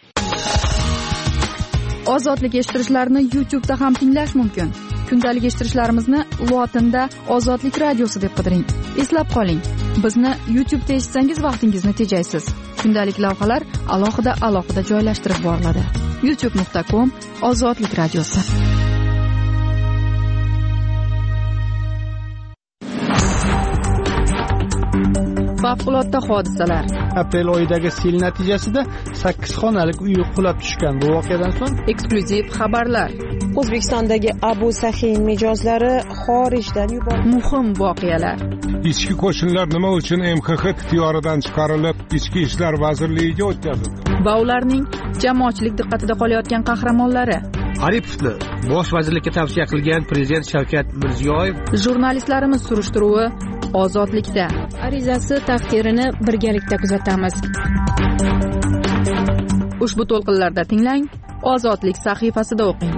Ozodlik eshittirishlarni YouTube da ham tinglash mumkin. Kundalik eshittirishlarimizni lotinda Ozodlik radiosi deb qidiring. Eslab qoling, bizni YouTube da eshitsangiz vaqtingizni tejaysiz. Kundalik lavhalar alohida alohida joylashtirib boriladi. youtube nuqta com Ozodlik radiosi. Favqulodda hodisalar. Aprel oyidagi sel natijasida sakkiz xonalik uy qulab tushgan. Bu voqeadan so'ng eksklyuziv xabarlar. O'zbekistondagi Abu Sahin mijozlari xorijdan yuborildi. Muhim voqealar. Ichki qo'shinlar nima uchun M X X ixtiyoridan chiqarilib, Ichki ishlar vazirligiga o'tkazildi? Va ularning jamoatchilik diqqatida qolayotgan qahramonlari. Aripovni bosh vazirlikka tavsiya qilgan prezident Shavkat Mirziyoyev. Jurnalistlarimiz surishtiruvi Ozodlikda. Arizasi taqdirini birgalikda kuzatamiz. Ushbu to'lqinlarda tinglang, Ozodlik sahifasida o'qing.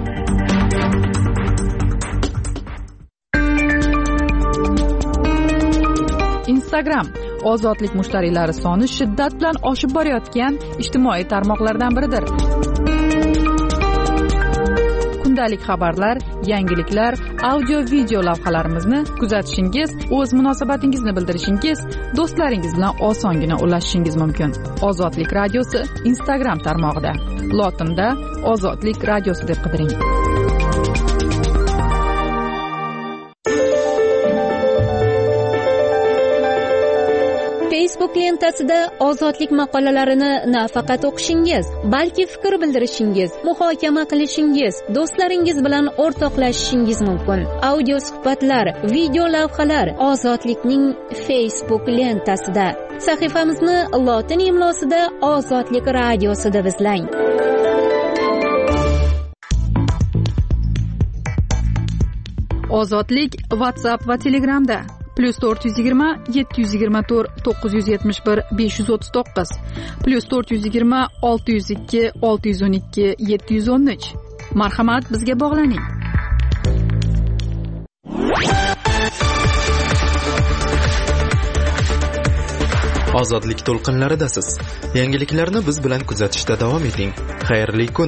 Instagram Ozodlik mushtariylari soni shiddat bilan oshib borayotgan ijtimoiy tarmoqlardan biridir. Kundalik xabarlar, yangiliklar, audio-video lavhalarimizni kuzatishingiz, o'z munosabatingizni bildirishingiz, do'stlaringiz bilan osongina ulashishingiz mumkin. Ozodlik radiosi Instagram tarmog'ida. Lotinda Ozodlik radiosi deb qidiring. Facebook lentasida ozodlik maqolalarini nafaqat o'qishingiz, balki fikr bildirishingiz, muhokama qilishingiz, do'stlaringiz bilan o'rtoqlashishingiz mumkin. Audio suhbatlar, video lavhalar Ozodlikning Facebook lentasida. Sahifamizni lotin imlosida Ozodlik radiosida izlang. Ozodlik WhatsApp va Telegramda plus to'rt yuz yigirma yetti yuz yigirma to'rt to'qqiz yuz yetmish bir besh yuz o'ttiz to'qqiz plus to'rt yuz yigirma olti yuz ikki olti yuz o'n ikki yetti yuz o'n uch. Marhamat, bizga bog'laning. Ozodlik to'lqinlaridasiz. Yangiliklarni biz bilan kuzatishda davom eting. Xayrli kun.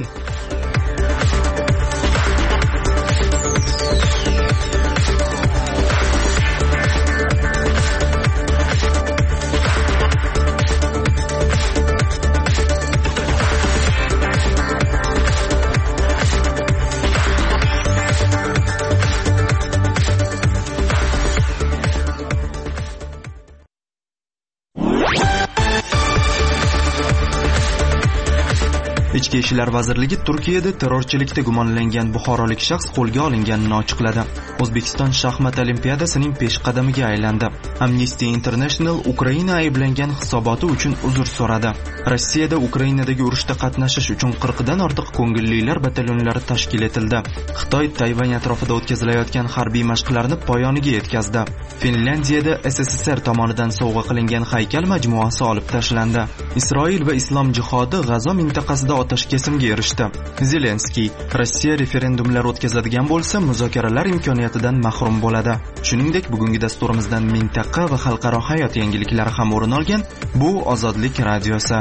Ichki ishlar vazirligi Turkiyada terrorchilikda gumonlangan buxorolik shaxs qo'lga olinganini ochiqladi. O'zbekiston shaxmat olimpiadasining peshqadamiga aylandi. Amnesty International Ukraina ayblangan hisoboti uchun uzr so'radi. Rossiyada Ukrainadagi urushda qatnashish uchun qirq dan ortiq ko'ngillilar batalyonlari tashkil etildi. Xitoy Tayvan atrofida o'tkazilayotgan harbiy mashqlarni poyoniga yetkazdi. Finlyandiyada S S S R tomonidan sovg'a qilingan haykal majmuasi olib tashlandi. Isroil va islom jihodi G'azo mintaqasida otash kesimga erishdi. Zelenskiy Rossiya referendumlar o'tkazadigan bo'lsa, muzokaralar imkoniyatidan mahrum bo'ladi. Shuningdek, bugungi dasturimizdan mintaqa va xalqaro hayot yangiliklari ham o'rin olgan. Bu Ozodlik radiosi.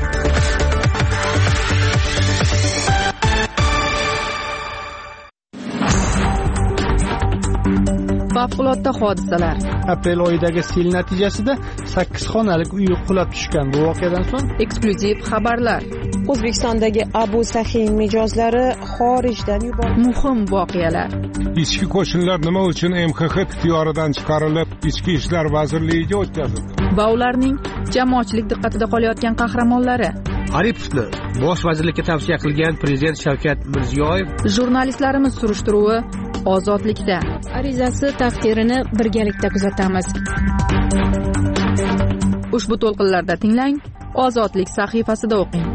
Favqulodda hodisalar. Aprel oyidagi sel natijasida sakkiz xonalik uy qulab tushgan. Bu voqeadan so'ng eksklyuziv xabarlar. O'zbekistondagi Abu Saxiy mijozlari xorijdan yuborildi. Muhim voqealar. Ichki qo'shinlar nima uchun M X X ixtiyoridan chiqarilib, Ichki ishlar vazirligiga o'tkazildi? Va ularning jamoatchilik diqqatida qolayotgan qahramonlari. Aripovni bosh vazirlikka tavsiya qilgan prezident Shavkat Mirziyoyev. Jurnalistlarimiz surishtiruvi Ozodlikda. Arizasi taqdirini birgalikda kuzatamiz. Ushbu to'lqinlarda tinglang, Ozodlik sahifasida o'qing.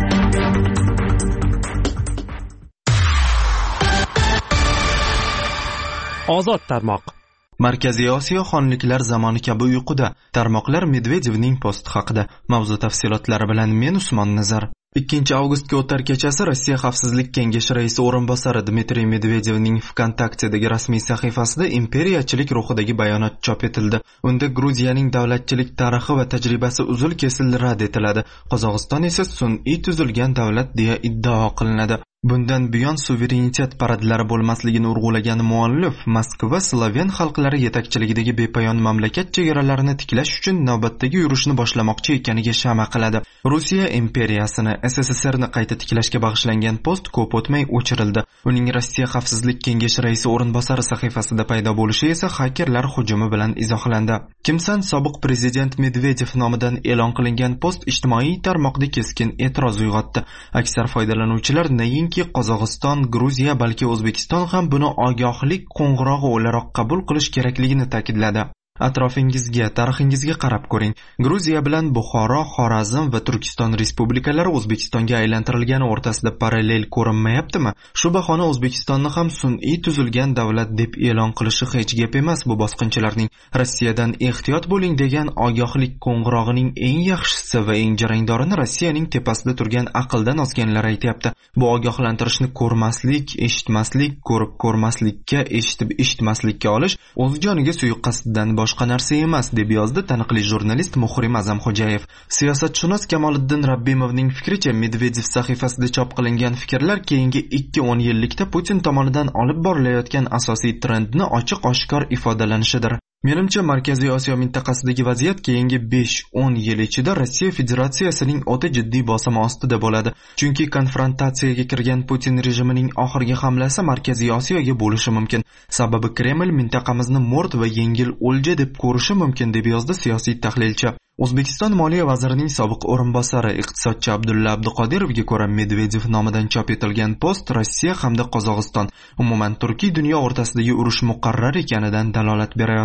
Ozod tarmoq. Markaziy Osiyo xonliklar zamoni kabi uyquda. Tarmoqlar Medvedevning posti haqida. Mavzu tafsilotlari bilan men Usmon Nazar. ikkinchi avgustga o'tar kechasi Rossiya Xavfsizlik kengashi raisi o'rinbosari Dmitriy Medvedevning VKontaktedagi rasmiy sahifasida imperiyachilik ruhidagi bayonot chop etildi. Unda Gruziyaning davlatchilik tarixi va tajribasi uzil-kesil rad etiladi. Qozog'iston esa sun'iy tuzilgan davlat deya iddao qilinadi. Bundan buyon suverenitet paradlari bo'lmasligini urg'ulagan muallif Moskva Sloven xalqlari yetakchiligidagi bepoyon mamlakat chegaralarini tiklash uchun navbatdagi yurishni boshlamoqchi ekaniga shama qiladi. Rossiya imperiyasini S S S R ni qayta tiklashga bag'ishlangan post ko'p o'tmay o'chirildi. Uning Rossiya Xavfsizlik kengashi raisi o'rinbosari sahifasida paydo bo'lishi esa hakerlar hujumi bilan izohlandi. Kimsan sobiq prezident Medvedev nomidan e'lon qilingan post ijtimoiy tarmoqda keskin e'tiroz uyg'otdi. Aksar foydalanuvchilar nayinki Qozog'iston, Gruziya, balki O'zbekiston ham buni ogohlik qo'ng'irog'i o'laroq qabul qilish kerakligini ta'kidladi. Atrofingizga, tarixingizga qarab ko'ring. Gruziya bilan Buxoro, Xorazm va Turkiston respublikalari O'zbekistonga aylantirilgani o'rtasida parallel ko'rinmayaptimi? Shu bahona O'zbekistonni ham sun'iy tuzilgan davlat deb e'lon qilishi hech gap emas bu bosqinchilarning. Rossiyadan ehtiyot bo'ling degan ogohlik qo'ng'irog'ining eng yaxshisi va eng jarangdorini Rossiyaning tepasida turgan aqldan ozganlar aytayapti. Bu ogohlantirishni ko'rmaslik, eshitmaslik, ko'rib ko'rmaslikka, eshitib eshitmaslikka olish o'z joniga suiqasddan boshqa narsa emas, deb yozdi taniqli jurnalist Muhrim Azamxo'jayev. Siyosatshunos Kamoliddin Rabbimovning fikricha, Medvedev sahifasida chop qilingan fikrlar keyingi ikki o'n yillikda Putin tomonidan olib borilayotgan asosiy trendni ochiq-oshkor ifodalanishidir. Menimcha, Markaziy Osiyo mintaqasidagi vaziyat keyingi besh o'n yil ichida Rossiya Federatsiyasining o'ta jiddiy bosimi ostida bo'ladi. Chunki konfrontatsiyaga kirgan Putin rejimining oxirgi hamlasi Markaziy Osiyoga bo'lishi mumkin. Sababi Kreml mintaqamizni mo'rt va yengil o'lja deb ko'rishi mumkin, deb yozdi siyosiy tahlilchi. O'zbekiston Moliya vazirining sobiq o'rinbosari iqtisodchi Abdulla Abduqodirovga ko'ra, Medvedev nomidan chop etilgan post Rossiya hamda Qozog'iston, umuman Turkiy dunyo o'rtasidagi urush muqarrar ekanidan dalolat berayotir.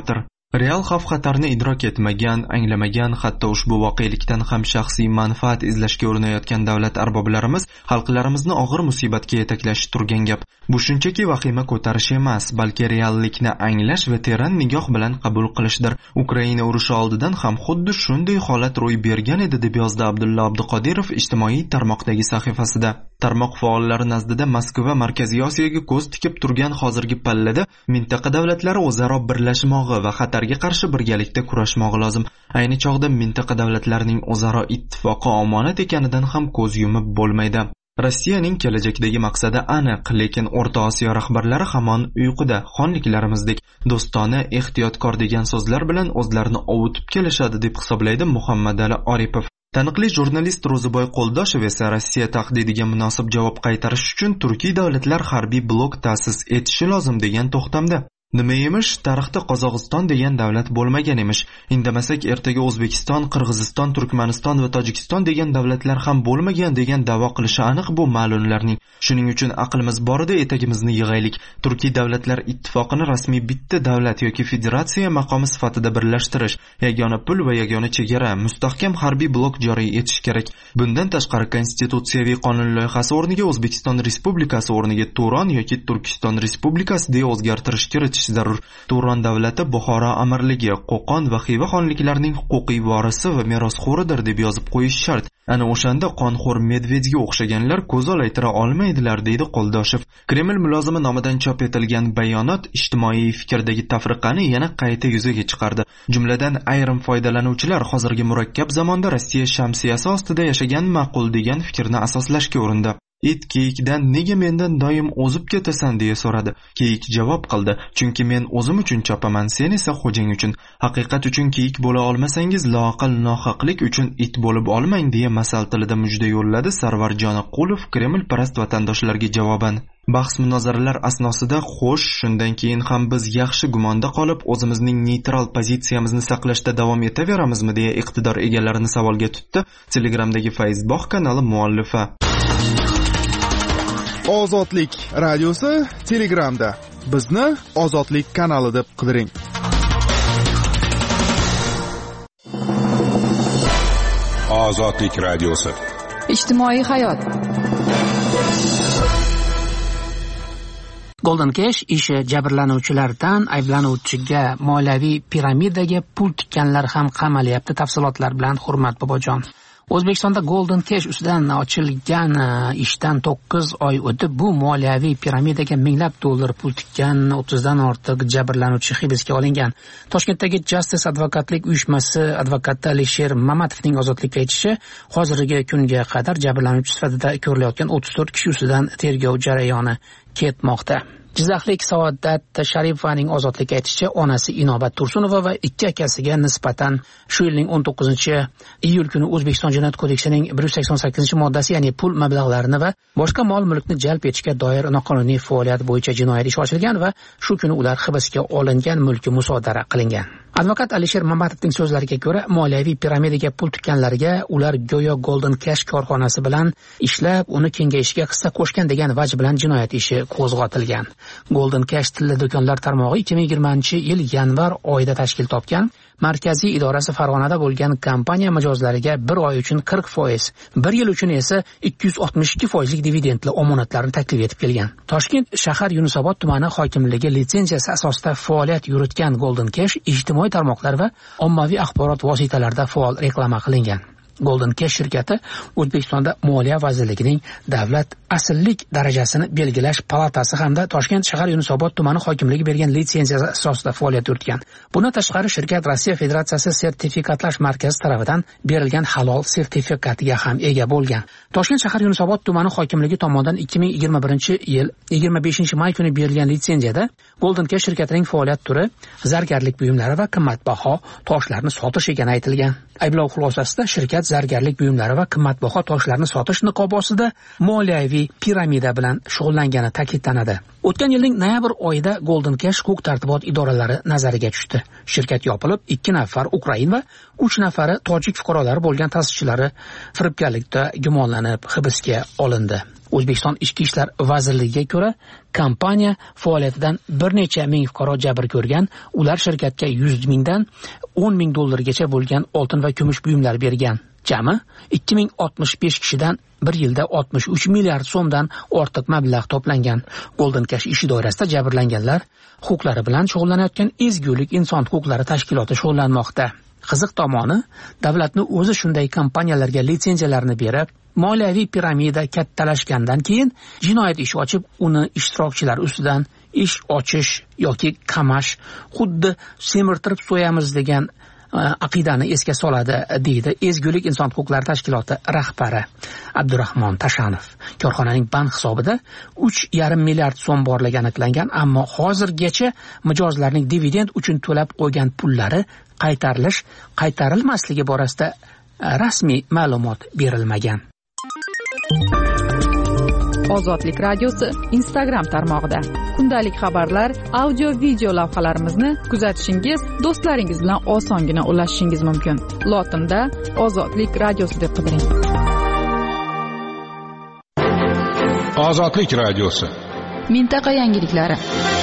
Real xavf-xatarni idrok etmagan, anglamagan, hatto ushbu voqelikdan ham shaxsiy manfaat izlashga urinayotgan davlat arboblarimiz xalqlarimizni og'ir musibatga yetaklashi turgan gap. Bu shunchaki vahima ko'tarish emas, balki reallikni anglash va teran nigoh bilan qabul qilishdir. Ukraina urushi oldidan ham xuddi shunday holat ro'y bergan edi, deb yozdi Abdulla Abduqodirov ijtimoiy tarmoqdagi sahifasida. Tarmoq faollari nazdida Moskva Markaziy Osiyoga ko'z tikib turgan hozirgi pallada mintaqa davlatlari o'zaro birlashmog'i va xatarga qarshi birgalikda kurashmog'i lozim. Ayni chog'da mintaqa davlatlarining o'zaro ittifoqi omonat ekanidan ham ko'z yumib bo'lmaydi. Rossiyaning kelajakdagi maqsadi aniq, lekin O'rta Osiyo rahbarlari hamon uyquda, xonliklarimizdek do'stona, ehtiyotkor degan so'zlar bilan o'zlarini ovutib kelishadi, deb hisoblaydi Muhammadali Oripov. Taniqli jurnalist Ro'ziboy Qo'ldoshev esa Rossiya tahdidiga munosib javob qaytarish uchun turkiy davlatlar harbiy blok ta'sis etishi lozim degan to'xtamda. Nima emish, tarixda Qozog'iston degan davlat bo'lmagan emish. Indamasak ertaga O'zbekiston, Qirg'iziston, Turkmaniston va Tojikiston degan davlatlar ham bo'lmagan degan da'vo qilishi aniq bu ma'lumlarning. Shuning uchun aqlimiz borida etagimizni yig'aylik. Turkiy davlatlar ittifoqini rasmiy bitta davlat yoki federatsiya maqomi sifatida birlashtirish, yagona pul va yagona chegara, mustahkam harbiy blok joriy etish kerak. Bundan tashqari konstitutsiyaviy qonun loyihasi o'rniga O'zbekiston Respublikasi o'rniga Turon yoki Turkiston Respublikasi deya o'zgartirish kerak zarur. Turon davlati Buxoro amirligi, Qo'qon va Xiva xonliklarining huquqiy vorisi va merosxo'ridir deb yozib qo'yish shart. Ana o'shanda qonxo'r Medvedga o'xshaganlar ko'z olaytira olmaydilar, deydi Qo'ldoshev. Kreml mulozimi nomidan chop etilgan bayonot ijtimoiy fikrdagi tafriqani yana qayta yuzaga chiqardi. Jumladan, ayrim foydalanuvchilar hozirgi murakkab zamonda Rossiya shamsiyasi ostida yashagan ma'qul degan fikrni asoslashga urindi. It kiyikdan nega mendan doim o'zib ketasan deya so'radi. Kiyik javob qildi: chunki men o'zim uchun chopaman, sen esa xo'jang uchun. Haqiqat uchun kiyik bo'la olmasangiz, loaqal nohaqlik uchun it bo'lib olmang deya masal tilida mujda yo'lladi Sarvar Joniqulov Kreml parast vatandoshlarga javoban. Bahs munozaralar asnosida xo'sh, shundan keyin ham biz yaxshi gumonda qolib, o'zimizning neytral pozitsiyamizni saqlashda davom etaveramizmi deya iqtidor egalarini savolga tutdi Telegramdagi Faizbog kanali muallifi. Ozodlik radiosi Telegramda. Bizni Ozodlik kanali deb qidiring. Ozodlik radiosi. Ijtimoiy hayot. Golden Cash ishi jabrlanuvchilardan ayblanuvchiga moliyaviy piramidaga pul tikkanlar ham qamalyapti. Tafsilotlar bilan Hurmat Bobojon. O'zbekistonda Golden Cash ustidan ochilgan ishdan to'qqiz oy o'tib, bu moliyaviy piramidaga minglab dollar pul tikkan o'ttizdan ortiq jabrlanuvchi hibsga olingan. Toshkentdagi Justice advokatlik uyushmasi advokati Alisher Mamatovning ozodlikka aytishi, hozirgi kunga qadar jabrlanuvchi sifatida ko'rilayotgan o'ttiz to'rt kishi ustidan tergov jarayoni ketmoqda. Jizzaxlik Saodat Sharipovaning ozodlikka aytishicha, onasi Inobat Tursunova va ikki akasiga nisbatan shu yilning o'n to'qqizinchi iyul kuni O'zbekiston Jinoyat kodeksining bir yuz sakson sakkizinchi moddasi, ya'ni pul mablag'larini va boshqa mol-mulkni jalb etishga doir noqonuniy faoliyat bo'yicha jinoyat ishi ochilgan va shu kuni ular hibsga olingan, mulki musodara qilingan. Advokat Alisher Mamatovning so'zlariga ko'ra, moliyaviy piramidaga pul tikkanlarga ular go'yo Golden Cash korxonasi bilan ishlab, uni kengayishiga hissa qo'shgan degan vaj bilan jinoyat ishi qo'zg'atilgan. Golden Cash tilla do'konlar tarmog'i ikki ming yigirmanchi yil yanvar oyida tashkil topgan. Markaziy idorasi Farg'onada bo'lgan kompaniya mijozlariga bir oy uchun qirq foiz, bir yil uchun esa ikki yuz oltmish ikki foizlik dividendli omonatlarni taklif etib kelgan. Toshkent shahar Yunusobod tumani hokimligi litsenziyasi asosida faoliyat yuritgan Golden Cash ijtimoiy tarmoqlar va ommaviy axborot vositalarida faol reklama qilingan. Golden Cash shirkati O'zbekistonda Moliya vazirligining davlat asillik darajasini belgilash palatasi hamda Toshkent shahar Yunusobod tumani hokimligi bergan litsenziyasi asosida faoliyat yuritgan. Bundan tashqari shirkat Rossiya Federatsiyasi sertifikatlash markazi tomonidan berilgan halol sertifikatiga ham ega bo'lgan. Toshkent shahar Yunusobod tumani hokimligi tomonidan ikki ming yigirma birinchi yil yigirma beshinchi may kuni berilgan litsenziyada Golden Cash shirkatining faoliyat turi zargarlik buyumlari va qimmatbaho toshlarni sotish ekani aytilgan. Ayblov xulosasida shirkat zargarlik buyumlari va qimmatbaho toshlarni sotish niqobi ostida moliyaviy piramida bilan shug'ullangani ta'kidlanadi. O'tgan yilning noyabr oyida Golden Cash huquq tartibot idoralari nazariga tushdi. Shirkat yopilib, ikki nafar Ukrain va uch nafari tojik fuqarolari bo'lgan ta'sischilari firibgarlikda gumonlanib hibsga olindi. O'zbekiston Ichki ishlar vazirligiga ko'ra, kompaniya faoliyatidan bir necha ming fuqaro jabr ko'rgan, ular shirkatga yuz mingdan o'n ming dollargacha bo'lgan oltin va kumush buyumlar bergan. Jami ikki ming oltmish besh kishidan bir yilda oltmish uch milliard so'mdan ortiq mablag' to'plangan. Golden Cash ishi doirasida jabrlanganlar huquqlari bilan shug'ullanayotgan ezgulik inson huquqlari tashkiloti shug'ullanmoqda. Qiziq tomoni, davlatning o'zi shunday kompaniyalarga litsenziyalarni berib, moliyaviy piramida kattalashgandan keyin jinoyat ishi ochib, uni ishtirokchilar ustidan ish ochish yoki qamash, xuddi semirtirib so'yamiz degan aqidani esga soladi, deydi ezgulik inson huquqlari tashkiloti rahbari Abdurahmon Tashanov. Korxonaning bank hisobida uch yarim milliard so'm borligi aniqlangan, ammo hozirgacha mijozlarning dividend uchun to'lab qo'ygan pullari qaytarilish, qaytarilmasligi borasida rasmiy ma'lumot berilmagan. Ozodlik radiosi Instagram tarmog'ida kundalik xabarlar, audio video lavhalarimizni kuzatishingiz, do'stlaringiz bilan osongina ulashishingiz mumkin. Lotinda Ozodlik radiosi deb qidiring. Ozodlik radiosi. Mintaqa yangiliklari.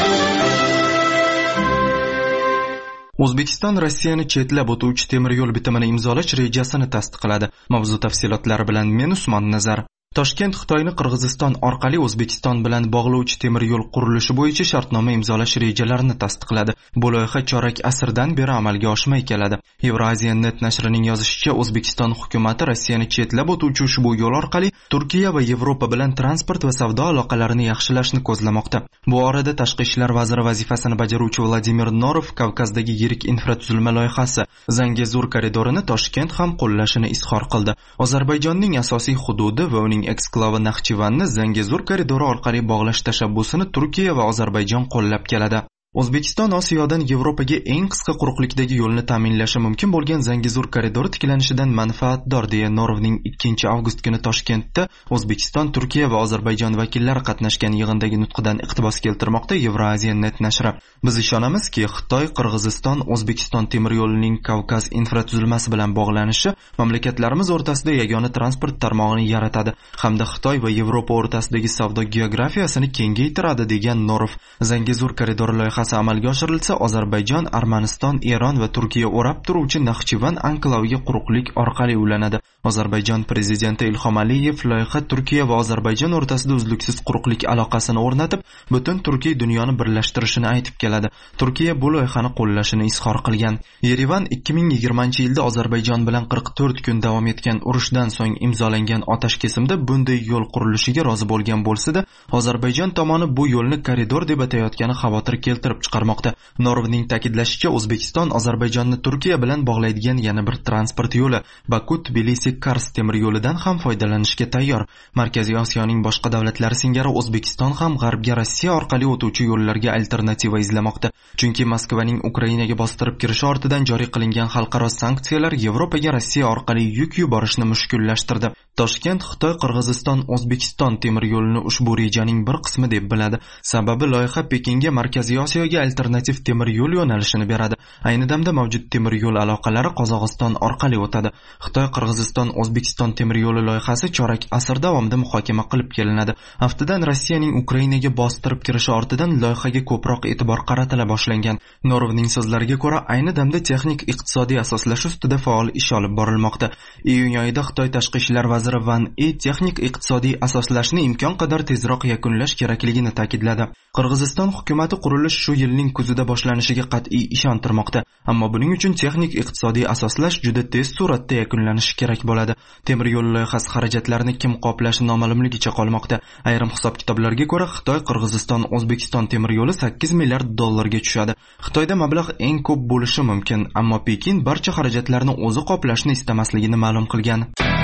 O'zbekiston Rossiyani chetlab o'tuvchi temir yo'l bitimini imzolash rejasini tasdiqladi. Mavzu tafsilotlari bilan men Usmon Nazar. Toshkent Xitoyni Qirg'iziston orqali O'zbekiston bilan bog'lovchi temir yo'l qurilishi bo'yicha shartnoma imzolash rejalarini tasdiqladi. Bu loyiha chorak asrdan beri amalga oshmay keladi. Eurazian.net nashrining yozishicha, O'zbekiston hukumatı Rossiyani chetlab o'tuvchi ushbu yo'l orqali Turkiya va Yevropa bilan transport va savdo aloqalarini yaxshilashni ko'zlamoqda. Bu orada Tashqi ishlar vaziri vazifasini bajaruvchi Vladimir Norov Kavkazdagi yirik infratuzilma loyihasi Zangezur koridorini Toshkent ham qo'llashini izhor qildi. Ozarbayjonning asosiy hududi va uning eksklavi Naxchivanni Zangezur koridori orqali bog'lash tashabbusini Turkiya va Ozarbayjon qo'llab keladi. O'zbekiston Osiyodan Yevropaga eng qisqa quruqlikdagi yo'lni ta'minlashi mumkin bo'lgan Zangezur koridori tiklanishidan manfaatdor, deya Norovning ikkinchi avgust kuni Toshkentda O'zbekiston, Turkiya va Ozarbayjon vakillari qatnashgan yig'indagi nutqidan iqtibos keltirmoqda Eurazian.net nashri. Biz ishonamizki, Xitoy, Qirg'iziston, O'zbekiston temir yo'lining Kavkaz infratuzilmasi bilan bog'lanishi mamlakatlarimiz o'rtasida yagona transport tarmog'ini yaratadi hamda Xitoy va Yevropa o'rtasidagi savdo geografiyasini kengaytiradi, degan Norov. Zangezur koridori loyihasi amalga oshirilsa, Ozarbayjon, Armaniston, Eron va Turkiya o'rab turuvchi Naxchivan anklaviga quruqlik orqali ulanadi. Ozarbayjon prezidenti Ilhom Aliyev loyiha Turkiya va Ozarbayjon o'rtasida uzluksiz quruqlik aloqasini o'rnatib, butun Turkiy dunyoni birlashtirishini aytib keladi. Turkiya bu loyihani qo'llashini izhor qilgan. Yerevan ikki ming yigirmanchi yilda Ozarbayjon bilan qirq to'rt kun davom etgan urushdan so'ng imzolangan otashkesimda bunday yo'l qurilishiga rozi bo'lgan bo'lsa-da, Ozarbayjon tomoni bu yo'lni koridor deb atayotgani xavotir keltirib chiqarmoqda. Norovning ta'kidlashicha, O'zbekiston Ozarbayjonni Turkiya bilan bog'laydigan yana bir transport yo'li Baku-Tbilisi-Kars temir yo'lidan ham foydalanishga tayyor. Markaziy Osiyoning boshqa davlatlari singari O'zbekiston ham g'arbga Rossiya orqali o'tuvchi yo'llarga alternativa izlamoqda. Chunki Moskvaning Ukrainaga bostirib kirishi ortidan joriy qilingan xalqaro sanksiyalar Yevropaga Rossiya orqali yuk yuborishni mushkullashtirdi. Toshkent Xitoy, Qirg'iziston, O'zbekiston temir yo'lini ushbu rejaning bir qismi deb biladi. Sababi loyiha Pekinga Markaziy Osiyoga alternativ temir yo'l yo'nalishini beradi. Ayni damda mavjud temir yo'l aloqalari Qozog'iston orqali o'tadi. Xitoy, Qirg'iziston, O'zbekiston temir yo'li loyihasi chorak asr davomida muhokama qilib kelinadi. Aftidan Rossiyaning Ukrainaga bostirib kirishi ortidan loyihaga ko'proq e'tibor qaratila boshlangan. Norovning so'zlariga ko'ra, ayni damda texnik iqtisodiy asoslash ustida faol ish olib borilmoqda. Iyun oyida Xitoy tashqi ishlar vaziri Van E texnik iqtisodiy asoslashni imkon qadar tezroq yakunlash kerakligini ta'kidladi. Qirg'iziston hukumatı qurilish shu yilning kuzida boshlanishiga qat'iy ishontirmoqda, ammo buning uchun texnik iqtisodiy asoslash juda tez suratda yakunlanishi kerak bo'ladi. Temir yo'l loyihasi xarajatlarini kim qoplashi noma'lumligicha qolmoqda. Ayrim hisob-kitoblarga ko'ra, Xitoy, Qirg'iziston, O'zbekiston temir yo'li sakkiz milliard dollarga tushadi. Xitoyda mablag' eng ko'p bo'lishi mumkin, ammo Pekin barcha xarajatlarni o'zi qoplashni istamasligini ma'lum qilgan.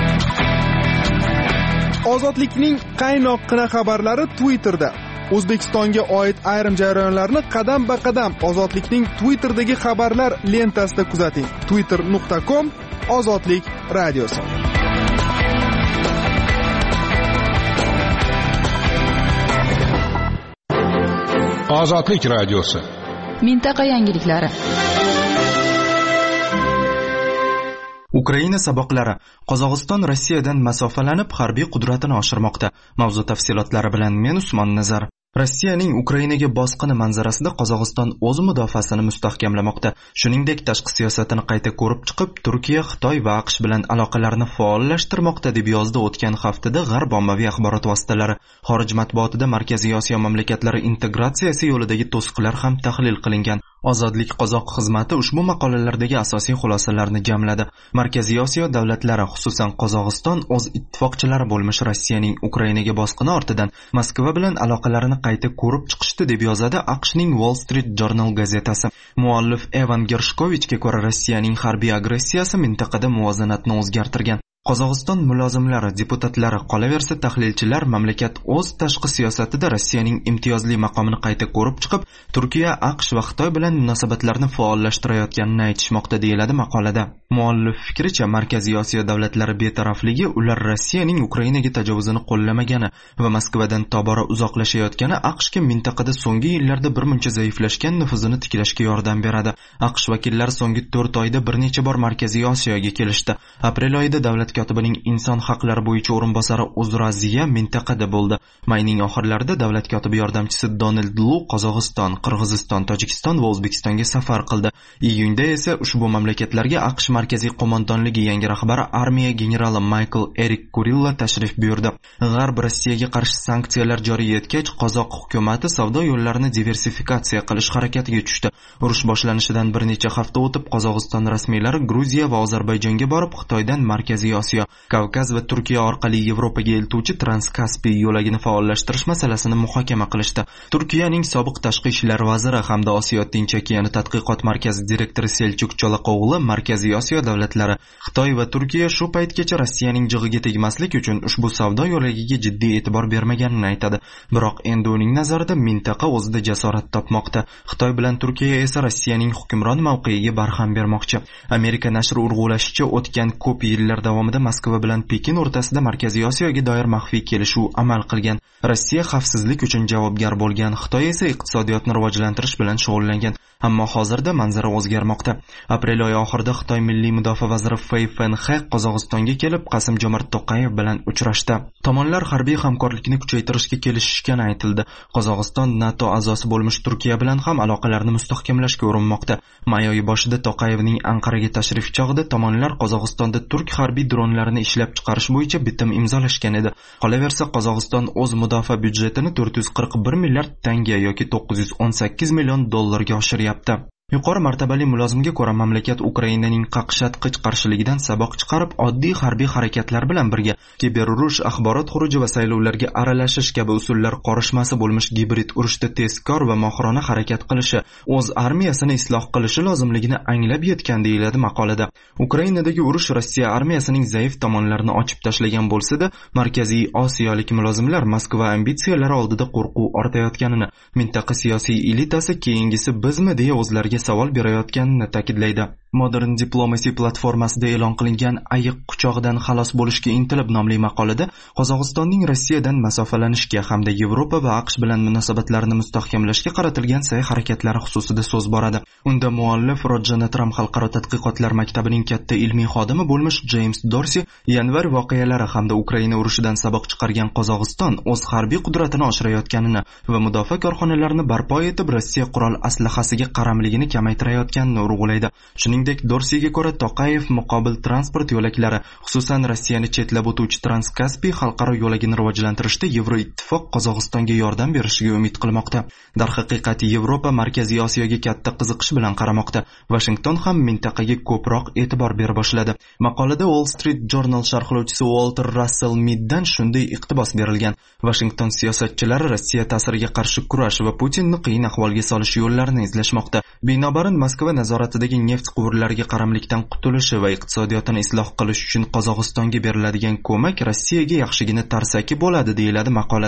Ozodlikning qaynoqqina xabarlari Twitterda. O'zbekistonga oid ayrim jarayonlarni qadam-ba-qadam Ozodlikning Twitterdagi xabarlar lentasida kuzating. twitter nuqta com Ozodlik radiosi. Ozodlik radiosi. Mintaqa yangiliklari. Ukraina saboqlari. Qozog'iston Rossiyadan masofalanib harbiy qudratini oshirmoqda. Mavzu tafsilotlari bilan men Usmon Nazar. Rossiyaning Ukrainaga bosqini manzarasida Qozog'iston o'z mudofaasini mustahkamlamoqda. Shuningdek, tashqi siyosatini qayta ko'rib chiqib, Turkiya, Xitoy va AQSh bilan aloqalarni faollashtirmoqda deb yozdi o'tgan haftada G'arb ommaviy axborot vositalari. Xorij matbuotida Markaziy Osiyo mamlakatlari integratsiyasi yo'lidagi to'siqlar ham tahlil qilingan. Ozodlik qozoq xizmati ushbu maqolalardagi asosiy xulosalarni jamladi. Markaziy Osiyo davlatlari, xususan Qozog'iston, o'z ittifoqchilari bo'lmish Rossiyaning Ukrainaga bosqini ortidan Moskva bilan aloqalarini qayta ko'rib chiqishdi deb yozadi AQShning Wall Street Journal gazetasi. Muallif Evan Gershkovichga ko'ra, Rossiyaning harbiy agressiyasi mintaqada muvozanatni o'zgartirgan. Qozog'iston mulozimlari, deputatlari, qolaversa tahlilchilar mamlakat o'z tashqi siyosatida Rossiyaning imtiyozli maqomini qayta ko'rib chiqib, Turkiya, AQSh va Xitoy bilan munosabatlarni faollashtirayotganini aytishmoqda, deyiladi maqolada. Muallif fikricha, Markaziy Osiyo davlatlari betarafligi ular Rossiyaning Ukrainaga tajovuzini qo'llamagani va Moskvadan tobora uzoqlashayotgani AQShga mintaqada so'nggi yillarda bir muncha zaiflashgan nufuzini tiklashga yordam beradi. AQSh vakillari so'nggi to'rt oyda bir necha bor Markaziy Osiyoga kelishdi. Aprel oyida davlat kotibining inson haqlari bo'yicha o'rinbosari Uzraziya mintaqada bo'ldi. Mayning oxirlarida davlat kotibi yordamchisi Donald Lu Qozog'iston, Qirg'iziston, Tojikiston va O'zbekistonga safar qildi. Iyunda esa ushbu mamlakatlarga AQSh markaziy qo'mondonligi yangi rahbari armiya generali Michael Erik Kurilla tashrif buyurdi. G'arb Rossiyaga qarshi sanksiyalar joriy etgach, qozoq hukumati savdo yo'llarini diversifikatsiya qilish harakatiga tushdi. Urush boshlanishidan bir necha hafta o'tib, Qozog'iston rasmiylari Gruziya va Ozarbayjonga borib, Xitoydan Markaziy Osiyo, Kavkaz va Turkiya orqali Yevropaga eltuvchi Transkaspiy yo'lagini faollashtirish masalasini muhokama qilishdi. Turkiyaning sobiq tashqi ishlar vaziri hamda Osiyo Tinch okeani tadqiqot markazi direktori Selchuk Cho'laqo'g'li Markaziy Osiyo davlatlari, Xitoy va Turkiya shu paytgacha Rossiyaning jig'iga tegmaslik uchun ushbu savdo yo'lagiga jiddiy e'tibor bermaganini aytadi. Biroq endi uning nazarida mintaqa o'zida jasorat topmoqda. Xitoy bilan Turkiya esa Rossiyaning hukmron mavqeyiga barham bermoqchi. Amerika nashri urg'ulashicha, o'tgan ko'p yillar davomida Moskva bilan Pekin o'rtasida Markaziy Osiyoga doir maxfiy kelishuv amal qilgan. Rossiya xavfsizlik uchun javobgar bo'lgan, Xitoy esa iqtisodiyotni rivojlantirish bilan shug'ullangan. Ammo hozirda manzara o'zgarmoqda. Aprel oyi oxirida Xitoy milliy mudofaa vaziri Fei Fenhe Qozog'istonga kelib, Qasim-Jomart To'qayev bilan uchrashdi. Tomonlar harbiy hamkorlikni kuchaytirishga kelishishgani aytildi. Qozog'iston NATO a'zosi bo'lmish Turkiya bilan ham aloqalarni mustahkamlashga urinmoqda. May oyi boshida To'qayevning Anqaraga tashrifi chog'ida tomonlar Qozog'istonda turk harbiy dronlarini ishlab chiqarish bo'yicha bitim imzolashgan edi. Qolaversa, Qozog'iston o'z mudofaa byudjetini to'rt yuz qirq bir milliard tanga yoki to'qqiz yuz o'n sakkiz million dollarga oshiryapti. Yuqori martabali mulozimga ko'ra, mamlakat Ukrainaning qaqshatqich qarshiligidan saboq chiqarib, oddiy harbiy harakatlar bilan birga kiberurush, axborot xuruji va saylovlarga aralashish kabi usullar qorishmasi bo'lmish gibrid urushda tezkor va mohirona harakat qilishi, o'z armiyasini isloh qilishi lozimligini anglab yetgan, deyiladi maqolada. Ukrainadagi urush Rossiya armiyasining zaif tomonlarini ochib tashlagan bo'lsa-da, Markaziy Osiyolik mulozimlar Moskva ambitsiyalari oldida qo'rquv ortayotganini, mintaqa siyosiy elitasi keyingisi bizmi deya o'zlariga savol berayotganini ta'kidlaydi. Modern Diplomacy platformasida e'lon qilingan ayiq quchog'idan xalos bo'lishga intilib nomli maqolada Qozog'istonning Rossiyadan masofalanishga hamda Yevropa va AQSh bilan munosabatlarni mustahkamlashga qaratilgan sa'y-harakatlari xususida so'z boradi. Unda muallif Rojanatram xalqaro tadqiqotlar maktabining katta ilmiy xodimi bo'lmish James Dorsi yanvar voqealari hamda Ukraina urushidan saboq chiqargan Qozog'iston o'z harbiy qudratini oshirayotganini va mudofaa korxonalarini barpo etib Rossiya qurol aslahasiga qaramligini kamaytirayotganini urg'ulaydi. Shuningdek, Dorsiga ko'ra, To'qayev muqobil transport yo'laklari, xususan Rossiyani chetlab o'tuvchi Transkaspiy xalqaro yo'lagini rivojlantirishda Yevroittifoq Qozog'istonga yordam berishiga umid qilmoqda. Darhaqiqat, Yevropa Markaziy Osiyoga katta qiziqish bilan qaramoqda. Washington ham mintaqaga ko'proq e'tibor bera boshladi. Maqolada Wall Street Journal sharhlovchisi Walter Russell Meaddan shunday iqtibos berilgan. Washington siyosatchilari Rossiya ta'siriga qarshi kurash va Putinni qiyin ahvolga solish yo'llarini izlashmoqda. Binobarin, Moskva nazoratidagi neft quvurlariga qaramlikdan qutulishi va iqtisodiyotini isloh qilish uchun Qozog'istonga beriladigan ko'mak Rossiyaga yaxshigina tarsaki bo'ladi, deyiladi maqolada.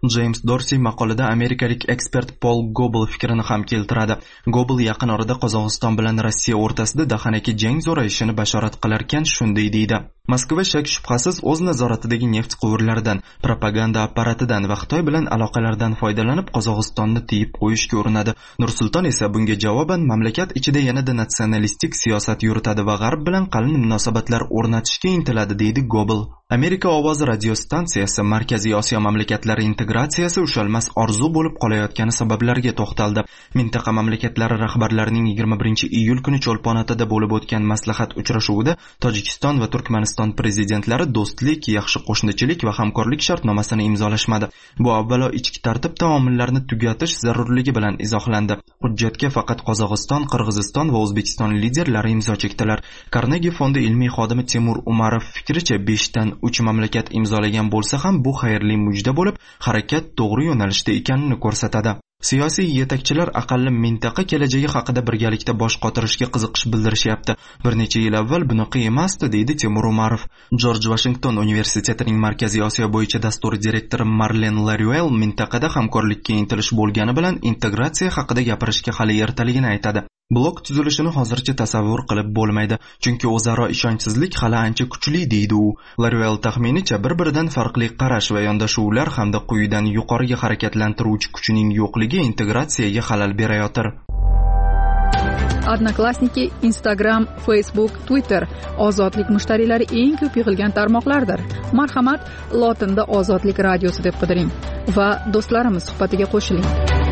James Dorsey maqolada amerikalik ekspert Paul Gobel fikrini ham keltiradi. Gobel yaqin orada Qozog'iston bilan Rossiya o'rtasida dahanaki jang zo'rayishini bashorat qilarkan shunday deydi. Moskva shak shubhasiz o'z nazoratidagi neft quvurlaridan, propaganda apparatidan va Xitoy bilan aloqalardan foydalanib Qozog'istonni tiyib qo'yishga urinadi. Nursulton esa bunga javoban mamlakat ichida yanada natsionalistik siyosat yuritadi va G'arb bilan qalin munosabatlar o'rnatishga intiladi, deydi Gobel. Amerika ovozi radiostansiyasi Markaziy Osiyo mamlakatlari integratsiyasi ushalmas orzu bo'lib qolayotgani sabablariga to'xtaldi. Mintaqa mamlakatlari rahbarlarining yigirma birinchi iyul kuni Cho'lponatida bo'lib o'tgan maslahat uchrashuvida Tojikiston va Turkmaniston prezidentlari do'stlik, yaxshi qo'shnichilik va hamkorlik shartnomasini imzolashmadi. Bu avvalo ichki tartib taomillarini tugatish zarurligi bilan izohlandi. Hujjatga faqat Qozog'iston, Qirg'iziston va O'zbekiston liderlari imzo chekdilar. Carnegie fondi ilmiy xodimi Temur Umarov fikricha besh dan uch mamlakat imzolagan bo'lsa ham bu xayrli mujda bo'lib, harakat to'g'ri yo'nalishda ekanini ko'rsatadi. Siyosiy yetakchilar aqalli mintaqa kelajagi haqida birgalikda bosh qotirishga qiziqish bildirishyapti. Bir necha yil avval bunaqa emasdi, deydi Temur Umarov. George Washington universitetining Markaziy Osiyo bo'yicha dasturi direktori Marlen Laruel mintaqada hamkorlikka intilish bo'lgani bilan integratsiya haqida gapirishga hali ertaligini aytadi. Blok tuzilishini hozircha tasavvur qilib bo'lmaydi, chunki o'zaro ishonchsizlik hali ancha kuchli, deydi u. Laruel taxminicha bir-biridan farqli qarash va yondashuvlar hamda quyidan yuqoriga harakatlantiruvchi kuchining yo'qligi integratsiyaga xalal berayotir. Odnoklassniki, Instagram, Facebook, Twitter ozodlik mushtariylari eng ko'p yig'ilgan tarmoqlardir. Marhamat, lotinda Ozodlik radiosi deb qidiring va do'stlarimiz suhbatiga qo'shiling.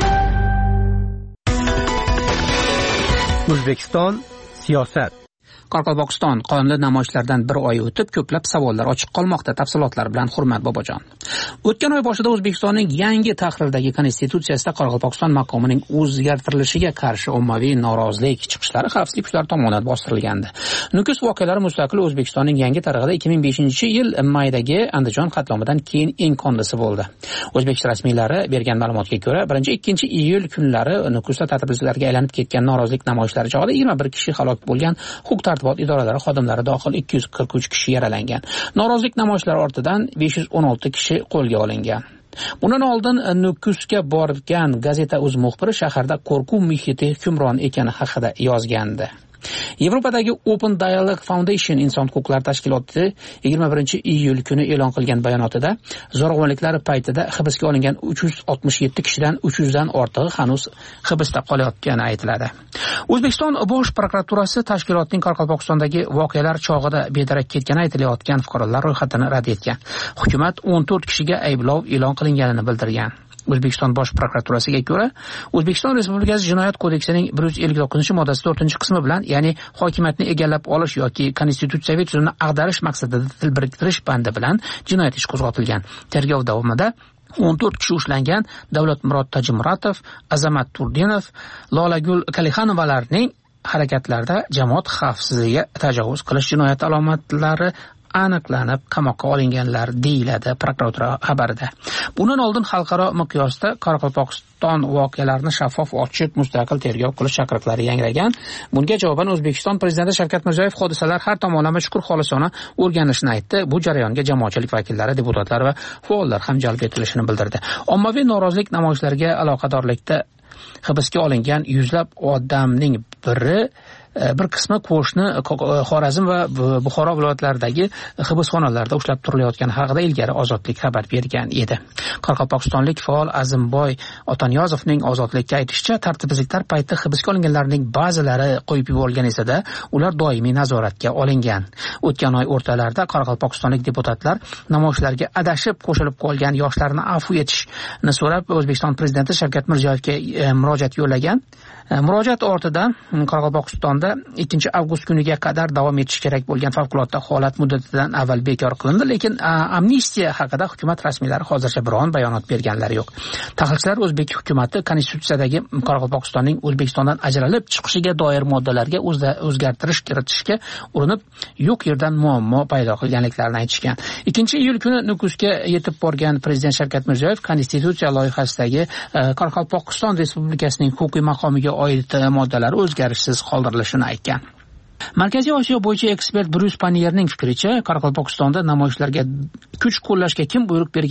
O'zbekiston siyosat. Qoraqalpog'iston qonli namoyishlardan bir oy o'tib ko'plab savollar ochiq qolmoqda. Tafsilotlar bilan Hurmat Bobojon. O'tgan oy boshida O'zbekistonning yangi tahrirdagi konstitutsiyasida Qoraqalpog'iston maqomining o'zgartirilishiga qarshi ommaviy norozilik chiqishlari xavfsizlik kuchlari tomonidan bostirilgandi. Nukus voqealari mustaqil O'zbekistonning yangi tarixida ikki ming beshinchi yil maydagi Andijon qatlomidan keyin eng qonlisi bo'ldi. O'zbek rasmiylari bergan ma'lumotga ko'ra, birinchi ikkinchi iyul kunlari Nukusda tartibsizlarga aylanib ketgan norozilik namoyishlari chog'ida yigirma bir kishi halok bo'lgan, huquq-tartibot idoralari xodimlari dohil ikki yuz qirq uch kishi yaralangan. Norozilik namoyishlari ortidan besh yuz o'n olti kishi qo'lga olingan. Bundan oldin Nukusga borgan gazeta.uz muxbiri shaharda qo'rquv muhiti hukmron ekani haqida yozgandi. Yevropadagi Open Dialogue Foundation inson huquqlari tashkiloti yigirma birinchi iyul kuni e'lon qilgan bayonotida zo'ravonliklar paytida hibsga olingan uch yuz oltmish yetti kishidan uch yuz dan ortig'i hanuz hibsda qolayotgani aytiladi. O'zbekiston Bosh prokuraturasi tashkilotning Qoraqalpog'istondagi voqealar chog'ida bedarak ketgani aytilayotgan fuqarolar ro'yxatini rad etgan. Hukumat o'n to'rt kishiga ayblov e'lon qilinganini bildirgan. O'zbekiston Bosh prokuraturasiga ko'ra, O'zbekiston Respublikasi Jinoyat kodeksining bir yuz ellik to'qqizinchi moddasi to'rtinchi qismi bilan, ya'ni hokimiyatni egallab olish yoki konstitutsiyaviy tuzumni ag'darish maqsadida til biriktirish bandi bilan jinoyat ishi qo'zg'atilgan. Tergov davomida o'n to'rt kishi ushlangan. Davlatmurod Tajimuratov, Azamat Turdinov, Lolagul Kalixanovalarning harakatlarda jamoat xavfsizligiga tajovuz qilish jinoyati alomatlari aniqlanib qamoqqa olinganlar, deyiladi prokuratura xabarida. Bundan oldin xalqaro miqyosda Qoraqalpog'iston voqealarini shaffof, ochiq, mustaqil tergov qilish chaqiriqlari yangragan. Bunga javoban O'zbekiston prezidenti Shavkat Mirziyoyev hodisalar har tomonlama chuqur xolisona o'rganilishini aytdi. Bu jarayonga jamoatchilik vakillari, deputatlar va faollar ham jalb etilishini bildirdi. Ommaviy norozilik namoyishlariga aloqadorlikda hibsga olingan yuzlab odamning biri bir qismi qo'shni Xorazm va Buxoro viloyatlaridagi hibsxonalarda ushlab turilayotgani haqida ilgari Ozodlik xabar bergan edi. Qoraqalpog'istonlik faol Azimboy Otaniyozovning Ozodlikka aytishicha, tartibsizliklar payti hibsga olinganlarning ba'zilari qo'yib yuborilgan esa-da, ular doimiy nazoratga olingan. O'tgan oy o'rtalarida Qoraqalpog'istonlik deputatlar namoyishlarga adashib qo'shilib qolgan yoshlarni afv etishni so'rab O'zbekiston prezidenti Shavkat Mirziyoyevga murojaat yo'llagan. Murojaat ortidan Qoraqalpog'istonda ikkinchi avgust kuniga qadar davom etishi kerak bo'lgan favqulodda holat muddatidan avval bekor qilindi, lekin amnistiya haqida hukumat rasmiylari hozircha biron bayonot berganlari yo'q. Tahlilchilar O'zbek hukumati konstitutsiyadagi Qoraqalpog'istonning O'zbekistondan ajralib chiqishiga doir moddalarga o'zgartirish kiritishga urinib, yo'q yerdan muammo paydo qilganliklarini aytishgan. ikkinchi iyul kuni Nukusga yetib borgan prezident Shavkat Mirziyoyev konstitutsiya loyihasidagi Qoraqalpog'iston Respublikasining huquqiy maqomiga oid moddalar o'zgarishsiz qoldirilishini aytgan. Markaziy Osiyo bo'yicha ekspert Bruce Panierning fikricha, Qoraqalpog'istonda namoyishlarga kuch qo'llashga kim buyruq bergan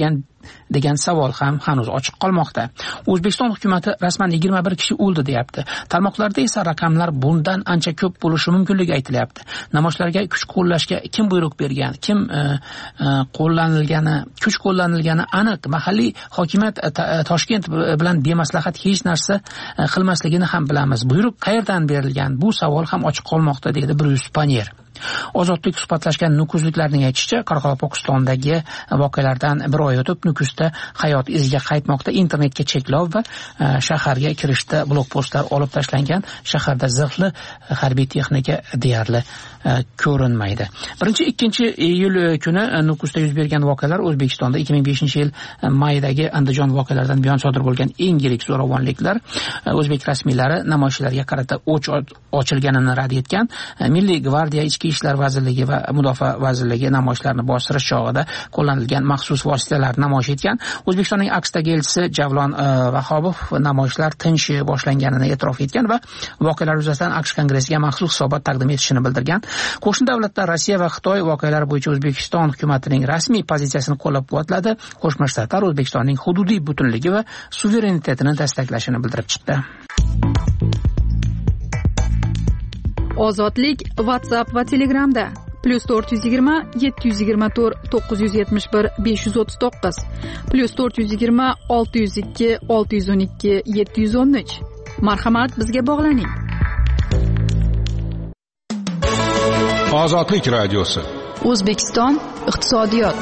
degan savol ham hanuz ochiq qolmoqda. O'zbekiston hukumatati rasman yigirma bir kishi o'ldi deyapti. Tarmoqlarda esa raqamlar bundan ancha ko'p bo'lishi mumkinligi aytilyapti. Namoyishlarga kuch qo'llashga kim buyruq bergan, kim e, e, qo'llanilgani, kuch qo'llanilgani aniq. Mahalliy hokimiyat Toshkent bilan bemaslahat hech narsa e, qilmasligini ham bilamiz. Buyruq qayerdan berilgan? Bu savol ham ochiq qolmoqda, dedi Bryus Panier. Ozodlik suhbatlashgan nukusliklarning aytishicha, Qoraqalpog'istondagi voqealardan bir oy o'tib Nukusda hayot iziga qaytmoqda. Internetga cheklov va shaharga kirishda blokpostlar olib tashlangan. Shaharda zirhli harbiy texnika deyarli ko'rinmaydi. birinchi ikkinchi iyul kuni Nukusda yuz bergan voqealar O'zbekistonda ikki ming beshinchi yil maydagi Andijon voqealaridan buyon sodir bo'lgan eng yirik zo'ravonliklar. O'zbek rasmiylari namoyishlarga qarata o'ch ochilganini rad etgan. Milliy gvardiya, Ichki ishlar vazirligi va mudofaa vazirligi namoyishlarni bostirish chog'ida qo'llanilgan maxsus vositalarni namoyish etgan. O'zbekistonning Aksdagi elchisi Javlon Vahobov namoyishlar tinch boshlanganini e'tirof etgan va voqealar yuzasidan AQSh kongressiga maxsus hisobot taqdim etishini bildirgan. Qo'shni davlatlar Rossiya va Xitoy voqealar bo'yicha O'zbekiston hukumatining rasmiy pozitsiyasini qo'llab-quvvatladi. Qo'shma Shtatlar O'zbekistonning hududiy butunligi va suverenitetini tasdiqlashini bildirib chiqdi. Ozodlik WhatsApp va Telegramda plus to'rt yuz yigirma yetti yuz yigirma to'rt to'qqiz yuz yetmish bir besh yuz o'ttiz to'qqiz plus to'rt yuz yigirma olti yuz ikki olti yuz o'n ikki yetti yuz o'n uch. Marhamat, bizga bog'laning. Ozodlik radiosi. O'zbekiston iqtisodiyot.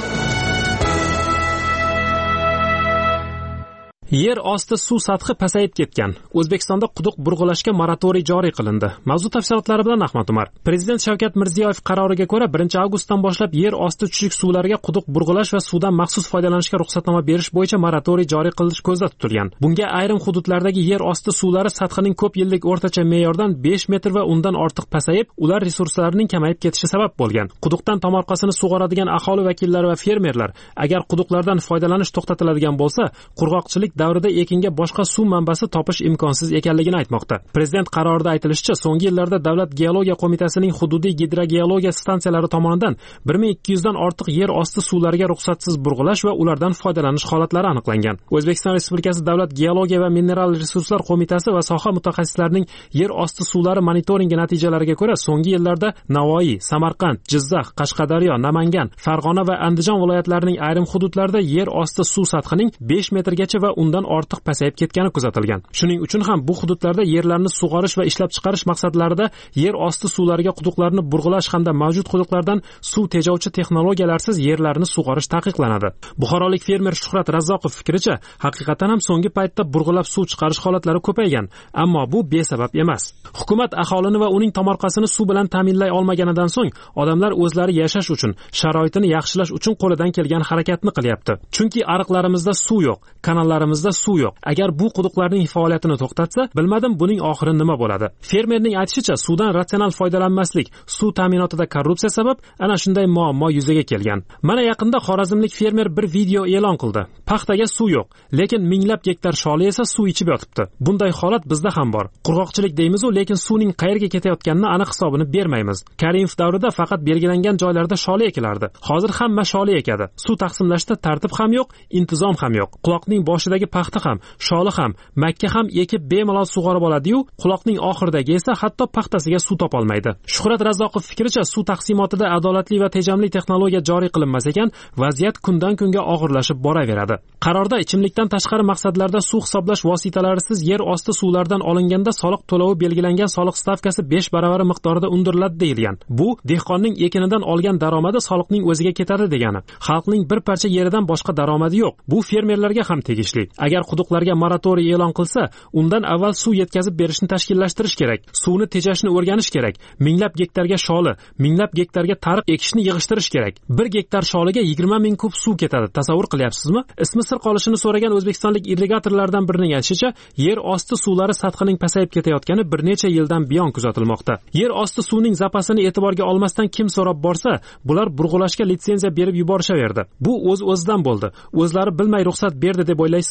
Yer osti suv sathi pasayib ketgan. O'zbekistonda quduq burg'ilashga moratoriy joriy qilindi. Mavzu tafsilotlari bilan Ahmad Umar. Prezident Shavkat Mirziyoyev qaroriga ko'ra birinchi avgustdan boshlab yer osti chuchuk suvlariga quduq burg'ilash va suvdan maxsus foydalanishga ruxsatnoma berish bo'yicha moratoriy joriy qilish ko'zda tutilgan. Bunga ayrim hududlardagi yer osti suvlari sathining ko'p yillik o'rtacha me'yordan besh metr va undan ortiq pasayib, ular resurslarining kamayib ketishi sabab bo'lgan. Quduqdan tomorqasini sug'oradigan aholi vakillari va fermerlar agar quduqlardan foydalanish to'xtatiladigan bo'lsa, qurg'oqchilik davrida ekinga boshqa suv manbasi topish imkonsiz ekanligini aytmoqda. Prezident qarorida aytilishicha, so'nggi yillarda Davlat geologiya qo'mitasining hududiy gidrogeologiya stansiyalari tomonidan bir ming ikki yuz dan ortiq yer osti suvlariga ruxsatsiz burg'ilash va ulardan foydalanish holatlari aniqlangan. O'zbekiston Respublikasi Davlat geologiya va mineral resurslar qo'mitasi va soha mutaxassislarining yer osti suvlari monitoringi natijalariga ko'ra, so'nggi yillarda Navoiy, Samarqand, Jizzax, Qashqadaryo, Namangan, Farg'ona va Andijon viloyatlarining ayrim hududlarida yer osti suv sathining besh metrgacha va undan ortiq pasayib ketgani kuzatilgan. Shuning uchun ham bu hududlarda yerlarni sug'orish va ishlab chiqarish maqsadlarida yer osti suvlariga quduqlarni burg'ilash hamda mavjud quduqlardan suv tejovchi texnologiyalarsiz yerlarni sug'orish taqiqlanadi. Buxorolik fermer Shuhrat Razzoqov fikricha, haqiqatan ham so'nggi paytda burg'ilab suv chiqarish holatlari ko'paygan, ammo bu besabab emas. Hukumat aholini va uning tomorqasini suv bilan ta'minlay olmaganidan so'ng odamlar o'zlari yashash uchun, sharoitini yaxshilash uchun qo'lidan kelgan harakatni qilyapti. Chunki ariqlarimizda suv yo'q, kanallarimizda suv yo'q. Agar bu quduqlarning faoliyatini to'xtatsa, bilmadim buning oxiri nima bo'ladi. Fermerning aytishicha, suvdan ratsional foydalanmaslik, suv ta'minotida korrupsiya sabab ana shunday muammo yuzaga kelgan. Mana yaqinda xorazmlik fermer bir video e'lon qildi. Paxtaga suv yo'q, lekin minglab gektar sholi esa suv ichib yotibdi. Bunday holat bizda ham bor. Qurg'oqchilik deymiz-u, lekin suvning qayerga ketayotganini aniq hisobini bermaymiz. Karimov davrida faqat belgilangan joylarda sholi ekilardi. Hozir hamma sholi ekadi. Suv taqsimlashda tartib ham yo'q, intizom ham yo'q. Quloqning boshidagi paxta ham, sholi ham, makka ham ekib bemalol sug'orib oladi-yu, quloqning oxiridagi esa hatto paxtasiga suv topolmaydi. Shuhrat Razzoqov fikricha, suv taqsimotida adolatli va tejamli texnologiya joriy qilinmas ekan, vaziyat kundan kunga og'irlashib boraveradi. Qarorda ichimlikdan tashqari maqsadlarda suv hisoblash vositalarisiz yer osti suvlardan olinganda soliq to'lovi belgilangan soliq stavkasi besh baravari miqdorida undiriladi deyilgan. Bu dehqonning ekinidan olgan daromadi soliqning o'ziga ketadi degani. Xalqning bir parcha yeridan boshqa daromadi yo'q. Bu fermerlarga ham tegishli. Agar quduqlarga moratoriy e'lon qilsa, undan avval suv yetkazib berishni tashkillashtirish kerak. Suvni tejashni o'rganish kerak. Minglab gektarga sholi, minglab gektarga tariq ekishni yig'ishtirish kerak. bir gektar sholiga yigirma ming kub suv ketadi. Tasavvur qilyapsizmi? Ismi sir qolishini so'ragan o'zbekistonlik irrigatorlardan birining aytishicha, yer osti suvlari sathining pasayib ketayotgani bir necha yildan buyon kuzatilmoqda. Yer osti suvning zapasini e'tiborga olmasdan kim so'rab borsa, bular burg'ulashga litsenziya berib yuborishaverdi. Bu o'z-o'zidan bo'ldi. O'zlari bilmay ruxsat berdi deb o'ylaysizmi?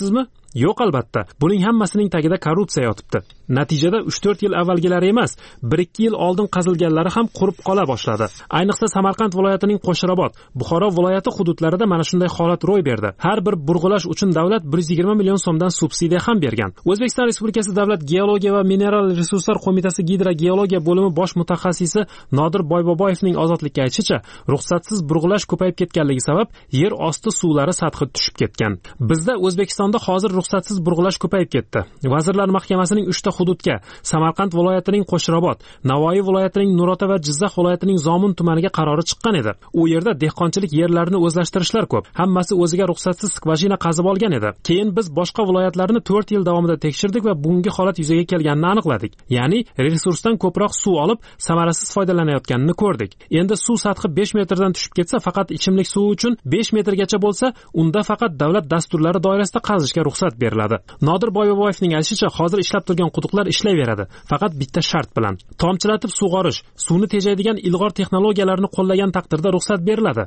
Yo'q, albatta. Buning hammasining tagida korrupsiya yotibdi. Natijada uch to'rt yil avvalgilari emas, bir ikki yil oldin qazilganlari ham qurib qola boshladi. Ayniqsa Samarqand viloyatining Qo'shrabot, Buxoro viloyati hududlarida mana shunday holat ro'y berdi. Har bir burg'ulash uchun davlat bir yuz yigirma million so'mdan subsidiya ham bergan. O'zbekiston Respublikasi Davlat geologiya va mineral resurslar qo'mitasi gidrogeologiya bo'limi bosh mutaxassisi Nodir Boyboboyevning ozodlikka aytishicha, ruxsatsiz burg'ulash ko'payib ketganligi sabab yer osti suvlari sathi tushib ketgan. Bizda O'zbekistonda hozir ruxsatsiz burg'ulash ko'payib ketdi. Vazirlar Mahkamasining uchta hududga, Samarqand viloyatining Qo'shrabot, Navoiy viloyatining Nurota va Jizzax viloyatining Zomin tumaniga qarori chiqqan edi. U yerda dehqonchilik yerlarini o'zlashtirishlar ko'p. Hammasi o'ziga ruxsatsiz skvajina qazib olgan edi. Keyin biz boshqa viloyatlarni to'rt yil davomida tekshirdik va bunga holat yuzaga kelganini aniqladik. Ya'ni resursdan ko'proq suv olib, samarasiz foydalanayotganini ko'rdik. Endi suv sathi besh metrdan tushib ketsa, faqat ichimlik suvi uchun besh metrgacha bo'lsa, unda faqat davlat dasturlari doirasida qazishga ruxsat beriladi. Nodir Boyboboyevning aytishicha, hozir ishlab turgan quduqlar ishlayveradi, faqat bitta shart bilan. Tomchilatib sug'orish, suvni tejaydigan ilg'or texnologiyalarni qo'llagan taqdirda ruxsat beriladi.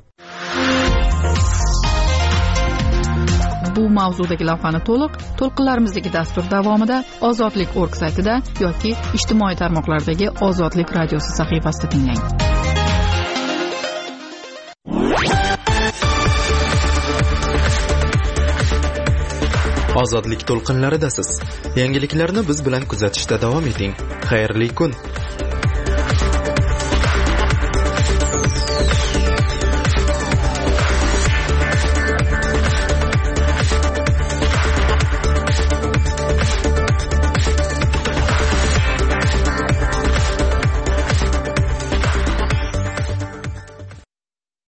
Bu mavzudagi lavhani to'liq to'lqinlarimizdagi dastur davomida Ozodlik nokta org saytida yoki ijtimoiy tarmoqlardagi Ozodlik radiosi sahifasida tinglang. Ozodlik to'lqinlaridasiz. Yangiliklarni biz bilan kuzatishda davom eting. Xayrli kun.